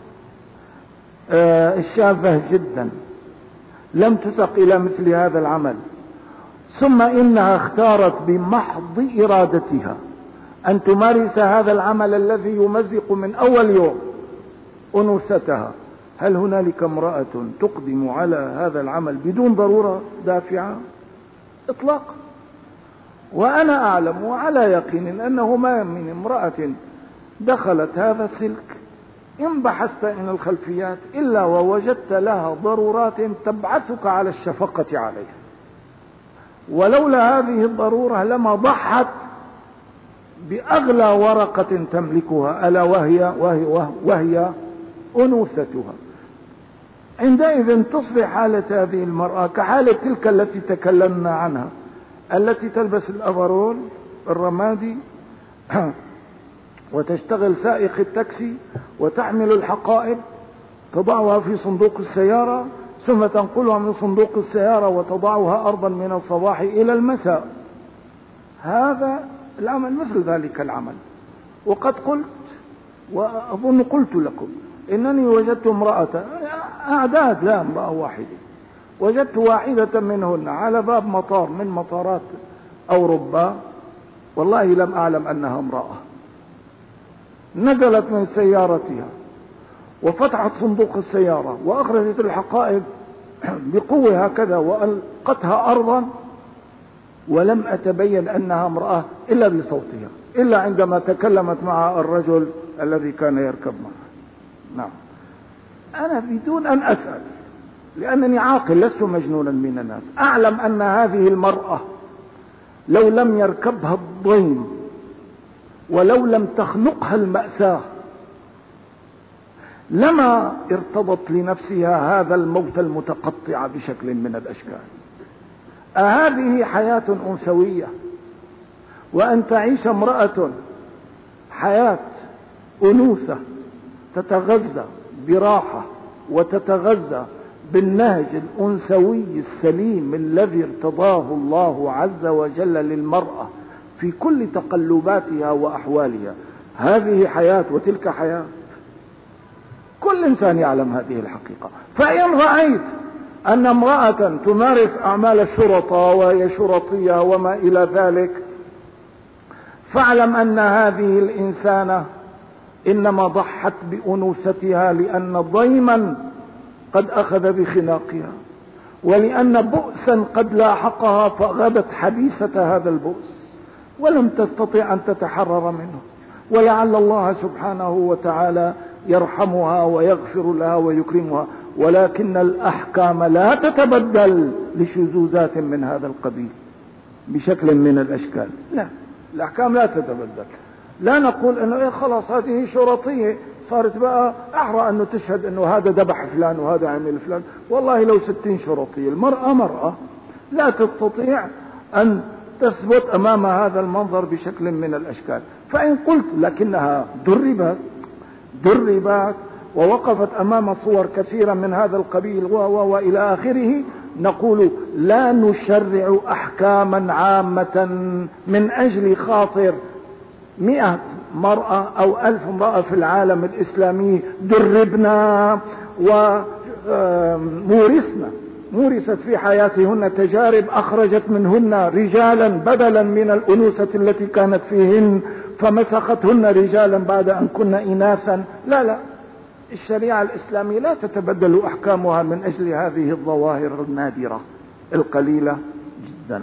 الشاذة جدا لم تسق إلى مثل هذا العمل، ثم إنها اختارت بمحض إرادتها أن تمارس هذا العمل الذي يمزق من أول يوم أنوثتها؟ هل هنالك امرأة تقدم على هذا العمل بدون ضرورة دافعة؟ إطلاقا. وأنا أعلم وعلى يقين أنه ما من امرأة دخلت هذا السلك إن بحثت إن الخلفيات إلا ووجدت لها ضرورات تبعثك على الشفقة عليها، ولولا هذه الضرورة لما ضحت بأغلى ورقة تملكها ألا وهي أنوثتها. عندئذ تصبح حالة هذه المرأة كحالة تلك التي تكلمنا عنها، التي تلبس الأفرول الرمادي وتشتغل سائق التاكسي وتحمل الحقائب، تضعها في صندوق السيارة ثم تنقلها من صندوق السيارة وتضعها أرضا من الصباح إلى المساء. هذا العمل مثل ذلك العمل. وقد قلت وأظن قلت لكم إنني وجدت امرأة، أعداد لا امرأة واحدة، وجدت واحدة منهن على باب مطار من مطارات أوروبا، والله لم أعلم أنها امرأة، نزلت من سيارتها وفتحت صندوق السيارة وأخرجت الحقائب بقوة هكذا وألقتها أرضا، ولم أتبين أنها امرأة إلا بصوتها، إلا عندما تكلمت مع الرجل الذي كان يركب معها. نعم، أنا بدون أن أسأل لأنني عاقل لست مجنونا من الناس، أعلم أن هذه المرأة لو لم يركبها الضيم ولو لم تخنقها المأساة لما ارتضت لنفسها هذا الموت المتقطع بشكل من الأشكال. هذه حياة أنثوية، وأن تعيش امرأة حياة أنوثة تتغذى براحة وتتغذى بالنهج الأنثوي السليم الذي ارتضاه الله عز وجل للمرأة في كل تقلباتها وأحوالها، هذه حياة وتلك حياة. كل إنسان يعلم هذه الحقيقة. فإن رأيت أن امرأة تمارس أعمال الشرطة وهي شرطية وما إلى ذلك، فاعلم أن هذه الإنسانة إنما ضحت بأنوثتها لأن ضيما قد أخذ بخناقها، ولأن بؤسا قد لاحقها فغدت حبيسة هذا البؤس ولم تستطع أن تتحرر منه، ولعل الله سبحانه وتعالى يرحمها ويغفر لها ويكرمها، ولكن الأحكام لا تتبدل لشذوذات من هذا القبيل بشكل من الأشكال. لا، الأحكام لا تتبدل. لا نقول أنه خلاص هذه شرطية صارت بقى أحرى أنه تشهد أنه هذا ذبح فلان وهذا عمل فلان. والله لو 60 شرطية، المرأة مرأة لا تستطيع أن تثبت أمام هذا المنظر بشكل من الأشكال. فإن قلت لكنها دربت ووقفت أمام صور كثيرة من هذا القبيل وإلى آخره، نقول لا نشرع أحكاما عامة من أجل خاطر 100 مرأة أو 1000 امرأة في العالم الإسلامي دربنا ومورست في حياتهن تجارب أخرجت منهن رجالا بدلا من الأنوثة التي كانت فيهن، فمسختهن رجالا بعد أن كن إناثا. لا، الشريعة الإسلامية لا تتبدل أحكامها من أجل هذه الظواهر النادرة القليلة جدا.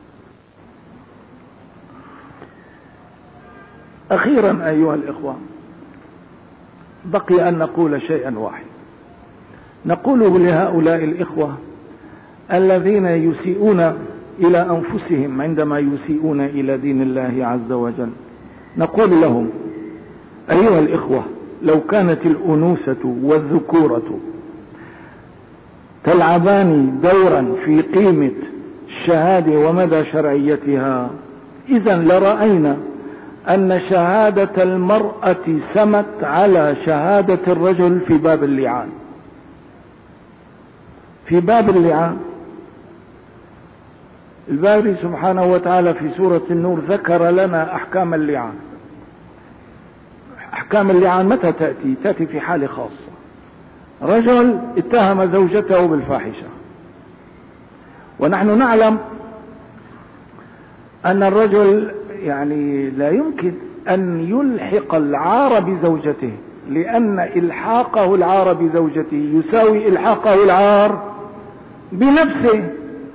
أخيرا أيها الإخوة، بقي أن نقول شيئا واحد نقوله لهؤلاء الإخوة الذين يسيئون إلى أنفسهم عندما يسيئون إلى دين الله عز وجل. نقول لهم: أيها الإخوة، لو كانت الأنوثة والذكورة تلعبان دورا في قيمة الشهادة ومدى شرعيتها، إذن لرأينا أن شهادة المرأة سمت على شهادة الرجل في باب اللعان. في باب اللعان الباري سبحانه وتعالى في سورة النور ذكر لنا أحكام اللعان. أحكام اللعان متى تأتي؟ تأتي في حالة خاصة. رجل اتهم زوجته بالفاحشة، ونحن نعلم أن الرجل يعني لا يمكن أن يلحق العار بزوجته، لأن إلحاقه العار بزوجته يساوي إلحاقه العار بنفسه.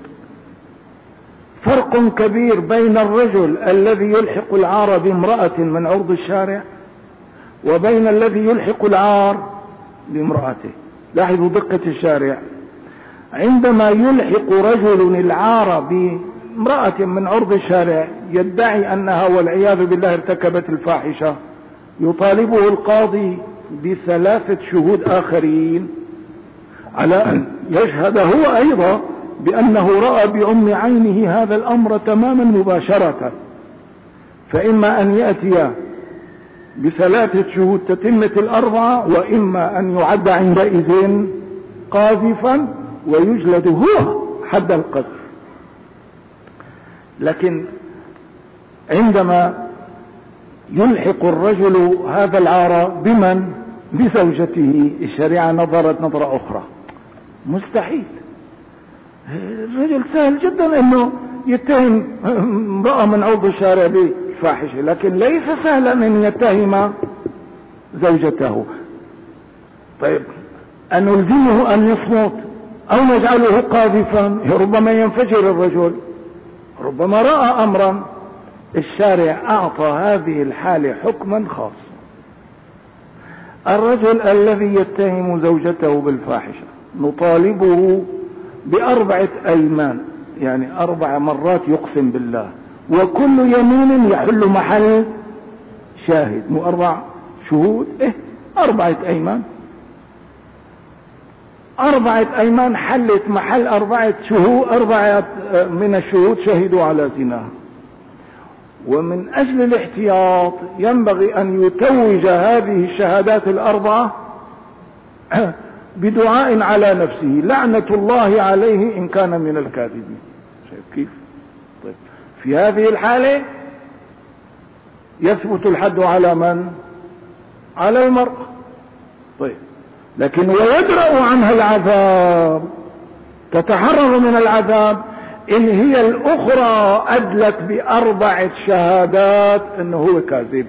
فرق كبير بين الرجل الذي يلحق العار بامرأة من عرض الشارع وبين الذي يلحق العار بامرأته. لاحظوا دقة الشارع، عندما يلحق رجل العار بامرأة من عرض الشارع يدعي أنها والعياذ بالله ارتكبت الفاحشة، يطالبه القاضي ب3 شهود آخرين على أن يشهد هو أيضا بأنه رأى بأم عينه هذا الأمر تماما مباشرة. فإما أن يأتي ب3 شهود تتمة 4، وإما أن يعد عندئذ قاذفا ويجلد هو حد القذف. لكن عندما يلحق الرجل هذا العار بمن؟ بزوجته، الشريعة نظرت نظرة أخرى. مستحيل. الرجل سهل جدا انه يتهم امرأة من عرض الشارع بالفاحشة، لكن ليس سهلا ان يتهم زوجته. طيب، ان نلزمه ان يصمت او نجعله قاذفا؟ ربما ينفجر الرجل، ربما رأى امرا. الشارع اعطى هذه الحالة حكما خاصا. الرجل الذي يتهم زوجته بالفاحشة نطالبه ب4 أيمان، يعني 4 مرات يقسم بالله، وكل يمين يحل محل شاهد. مو 4 شهود، 4 أيمان. 4 أيمان حلت محل 4 شهود، 4 من الشهود شهدوا على زناه. ومن أجل الاحتياط ينبغي أن يتوج هذه الشهادات ال4 بدعاء على نفسه: لعنة الله عليه إن كان من الكاذبين. شايف كيف؟ طيب، في هذه الحالة يثبت الحد على من؟ على المرأة. طيب، لكن ويدرأ عنها العذاب، تتحرر من العذاب إن هي الأخرى أدلت ب4 شهادات إنه هو كاذب.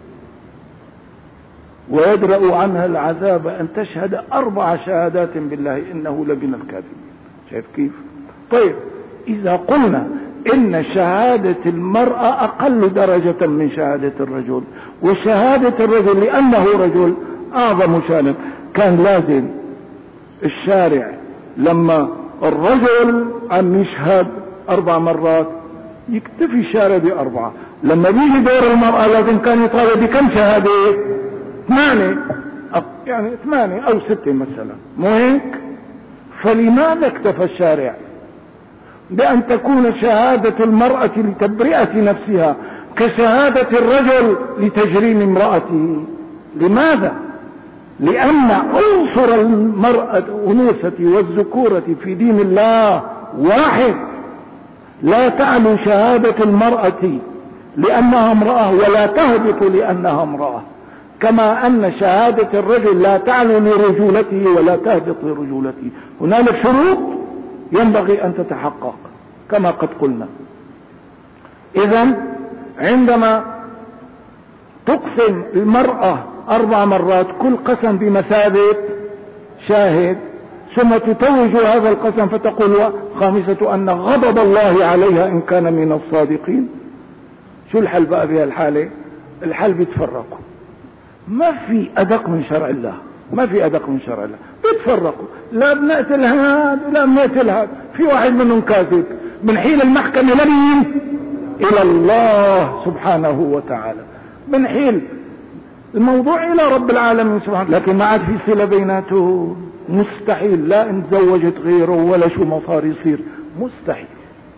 ويدرأ عنها العذاب أن تشهد 4 شهادات بالله إنه لمن الكاذبين. شايف كيف؟ طيب، إذا قلنا إن شهادة المرأة أقل درجة من شهادة الرجل، وشهادة الرجل لأنه رجل أعظم شأنا، كان لازم الشارع لما الرجل عم يشهد 4 مرات يكتفي الشارع ب4. لما بيجي دور المرأة لازم كان يطالب بكم شهادة؟ 8، يعني 8 أو 6 مثلا، مو هيك؟ فلماذا اكتفى الشارع بأن تكون شهادة المرأة لتبرئة نفسها كشهادة الرجل لتجريم امرأته؟ لماذا؟ لأن عنصر المرأة الأنوثة والذكورة في دين الله واحد. لا تعلو شهادة المرأة لأنها امرأة ولا تهبط لأنها امرأة، كما أن شهادة الرجل لا تعلو لرجولته ولا تهبط لرجولته. هنالك شروط ينبغي أن تتحقق كما قد قلنا. إذن عندما تقسم المرأة 4 مرات، كل قسم بمثابة شاهد، ثم تتوج هذا القسم فتقول خامسة أن غضب الله عليها إن كان من الصادقين. شو الحل بقى بها الحالة؟ الحل بيتفرقوا، ما في أدق من شرع الله، ما في أدق من شرع الله، بيتفرقوا، لا بنقتل هذا ولا بنقتل هذا، في واحد منهم كاذب، بنحيل المحكمة لمين؟ إلى الله سبحانه وتعالى، بنحيل الموضوع إلى رب العالمين سبحانه، لكن ما عاد في صلة بيناتهم، مستحيل، لا ان تزوجت غيره ولا شو ما صار يصير، مستحيل.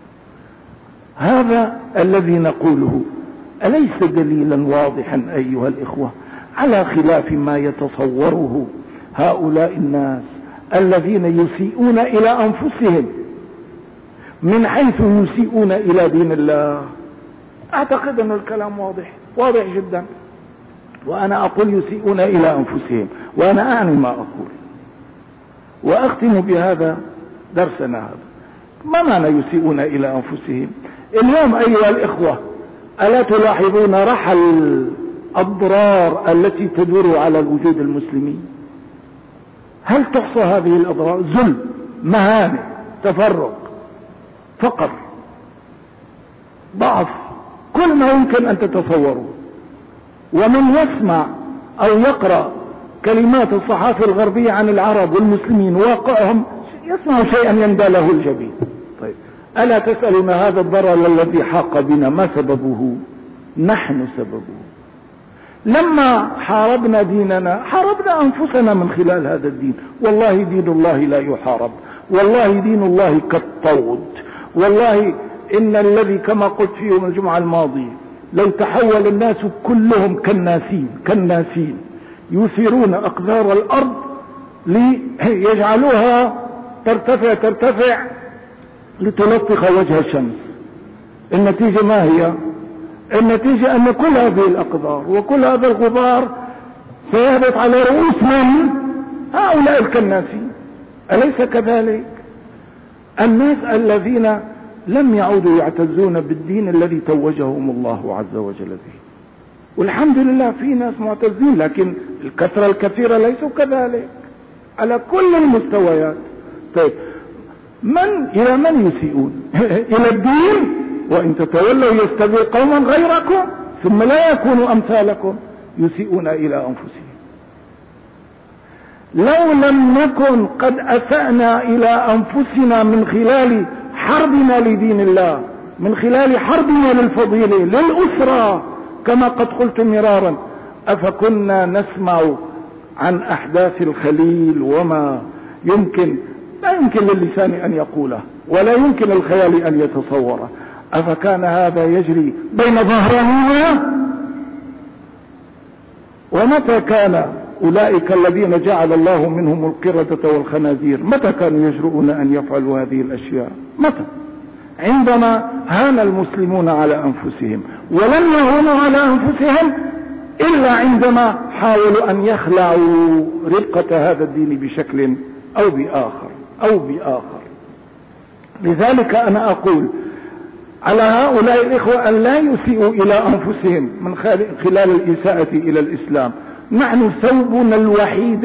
هذا الذي نقوله أليس دليلا واضحا أيها الإخوة على خلاف ما يتصوره هؤلاء الناس الذين يسيئون إلى أنفسهم من حيث يسيئون إلى دين الله؟ أعتقد أن الكلام واضح جدا، وأنا أقول يسيئون إلى أنفسهم، وأنا أعني ما أقول. وأختم بهذا درسنا هذا. ما معنى يسيئون إلى أنفسهم؟ اليوم أيها الإخوة ألا تلاحظون رحل الأضرار التي تدور على الوجود المسلمي؟ هل تحصى هذه الأضرار؟ ظلم، مهانة، تفرق، فقر، ضعف، كل ما يمكن أن تتصوره. ومن يسمع أو يقرأ كلمات الصحافة الغربية عن العرب والمسلمين واقعهم يسمع شيئا يندى له الجبين. طيب ألا تسألون هذا الضرر الذي حاق بنا ما سببه؟ نحن سببه. لما حاربنا ديننا حاربنا أنفسنا من خلال هذا الدين. والله دين الله لا يحارب، والله دين الله كالطود، والله إن الذي كما قلت في يوم الجمعة الماضي لو تحول الناس كلهم كالناسين يثيرون أقذار الأرض ليجعلوها ترتفع لتلطخ وجه الشمس، النتيجة ما هي؟ النتيجة أن كل هذه الأقذار وكل هذا الغبار سيهبط على رؤوس من؟ هؤلاء الكناسين. أليس كذلك؟ الناس الذين لم يعودوا يعتزون بالدين الذي توجهم الله عز وجل به. والحمد لله في ناس معتزين، لكن الكثرة الكثيرة ليسوا كذلك على كل المستويات. طيب إلى من يسيئون؟ إلى الدين. وإن تتولوا يستبدل قوما غيركم ثم لا يكونوا أمثالكم. يسيئون إلى أنفسهم. لو لم نكن قد أسأنا إلى أنفسنا من خلال حربنا لدين الله، من خلال حربنا للفضيلة للأسرة كما قد قلت مرارا، أفكنا نسمع عن أحداث الخليل وما لا يمكن للسان أن يقوله ولا يمكن الخيال أن يتصوره. أفكان هذا يجري بين ظهرانينا؟ ومتى كان أولئك الذين جعل الله منهم القردة والخنازير متى كانوا يجرؤون أن يفعلوا هذه الأشياء؟ متى؟ عندما هان المسلمون على أنفسهم، ولم يهونوا على أنفسهم إلا عندما حاولوا أن يخلعوا رقة هذا الدين بشكل أو بآخر. لذلك أنا أقول على هؤلاء الإخوة أن لا يسيئوا إلى أنفسهم من خلال الإساءة إلى الإسلام. نحن ثوبنا الوحيد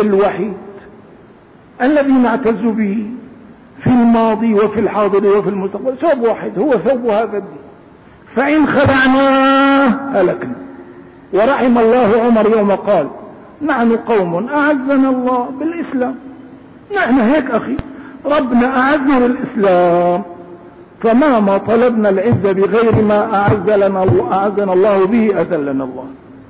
الذي نعتز به في الماضي وفي الحاضر وفي المستقبل، ثوب واحد هو ثوب هذا الدين، فإن خلعناه هلكنا. ورحم الله عمر يوم قال نحن قوم أعزنا الله بالإسلام. نحن هيك أخي، ربنا أعزنا بالإسلام، فما طلبنا العزة بغير ما أعزنا الله به أذلنا الله.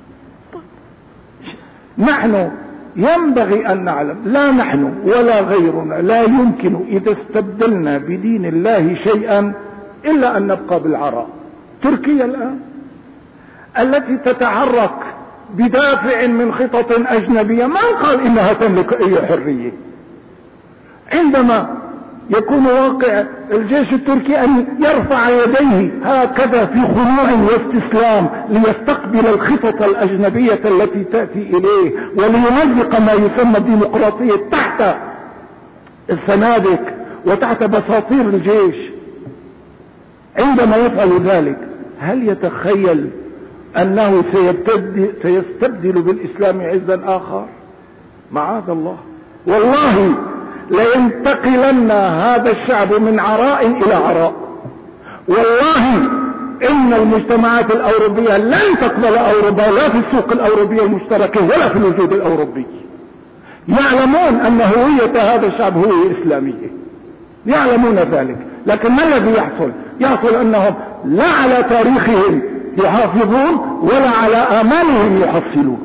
نحن ينبغي أن نعلم، لا نحن ولا غيرنا لا يمكن إذا استبدلنا بدين الله شيئا إلا أن نبقى بالعراء. تركيا الآن التي تتحرك بدافع من خطط أجنبية، ما قال إنها تملك أي حرية. عندما يكون واقع الجيش التركي أن يرفع يديه هكذا في خضوع واستسلام ليستقبل الخطط الأجنبية التي تأتي إليه وليمزق ما يسمى الديمقراطية تحت السنادق وتحت بساطير الجيش، عندما يفعل ذلك هل يتخيل أنه سيستبدل بالإسلام عزا آخر؟ معاذ الله. والله لينتقلن هذا الشعب من عراء إلى عراء. والله إن المجتمعات الأوروبية لن تقبل أوروبا لا في السوق الأوروبية المشتركة ولا في الوجود الأوروبي. يعلمون أن هوية هذا الشعب هوية إسلامية، يعلمون ذلك، لكن ما الذي يحصل أنهم لا على تاريخهم يحافظون ولا على آمالهم يحصلون.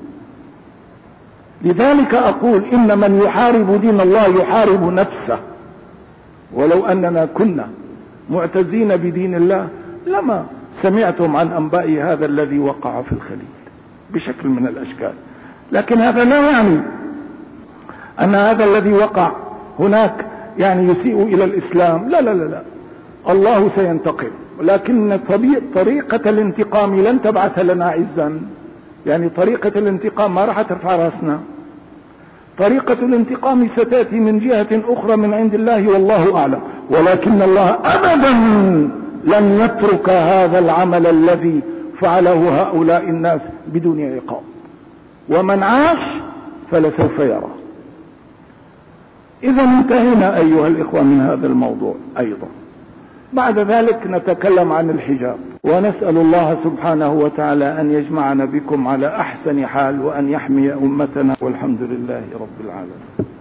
لذلك أقول إن من يحارب دين الله يحارب نفسه. ولو أننا كنا معتزين بدين الله لما سمعتم عن أنباء هذا الذي وقع في الخليل بشكل من الأشكال، لكن هذا لا يعني أن هذا الذي وقع هناك يعني يسيء إلى الإسلام. لا لا لا لا، الله سينتقم، ولكن طريقة الانتقام لن تبعث لنا عزا. يعني طريقة الانتقام ما راح ترفع رأسنا، طريقة الانتقام ستأتي من جهة أخرى من عند الله والله أعلم. ولكن الله أبدا لن يترك هذا العمل الذي فعله هؤلاء الناس بدون عقاب، ومن عاش فلسوف يرى. إذا انتهينا أيها الإخوة من هذا الموضوع. أيضا بعد ذلك نتكلم عن الحجاب، ونسأل الله سبحانه وتعالى أن يجمعنا بكم على أحسن حال وأن يحمي أمتنا، والحمد لله رب العالمين.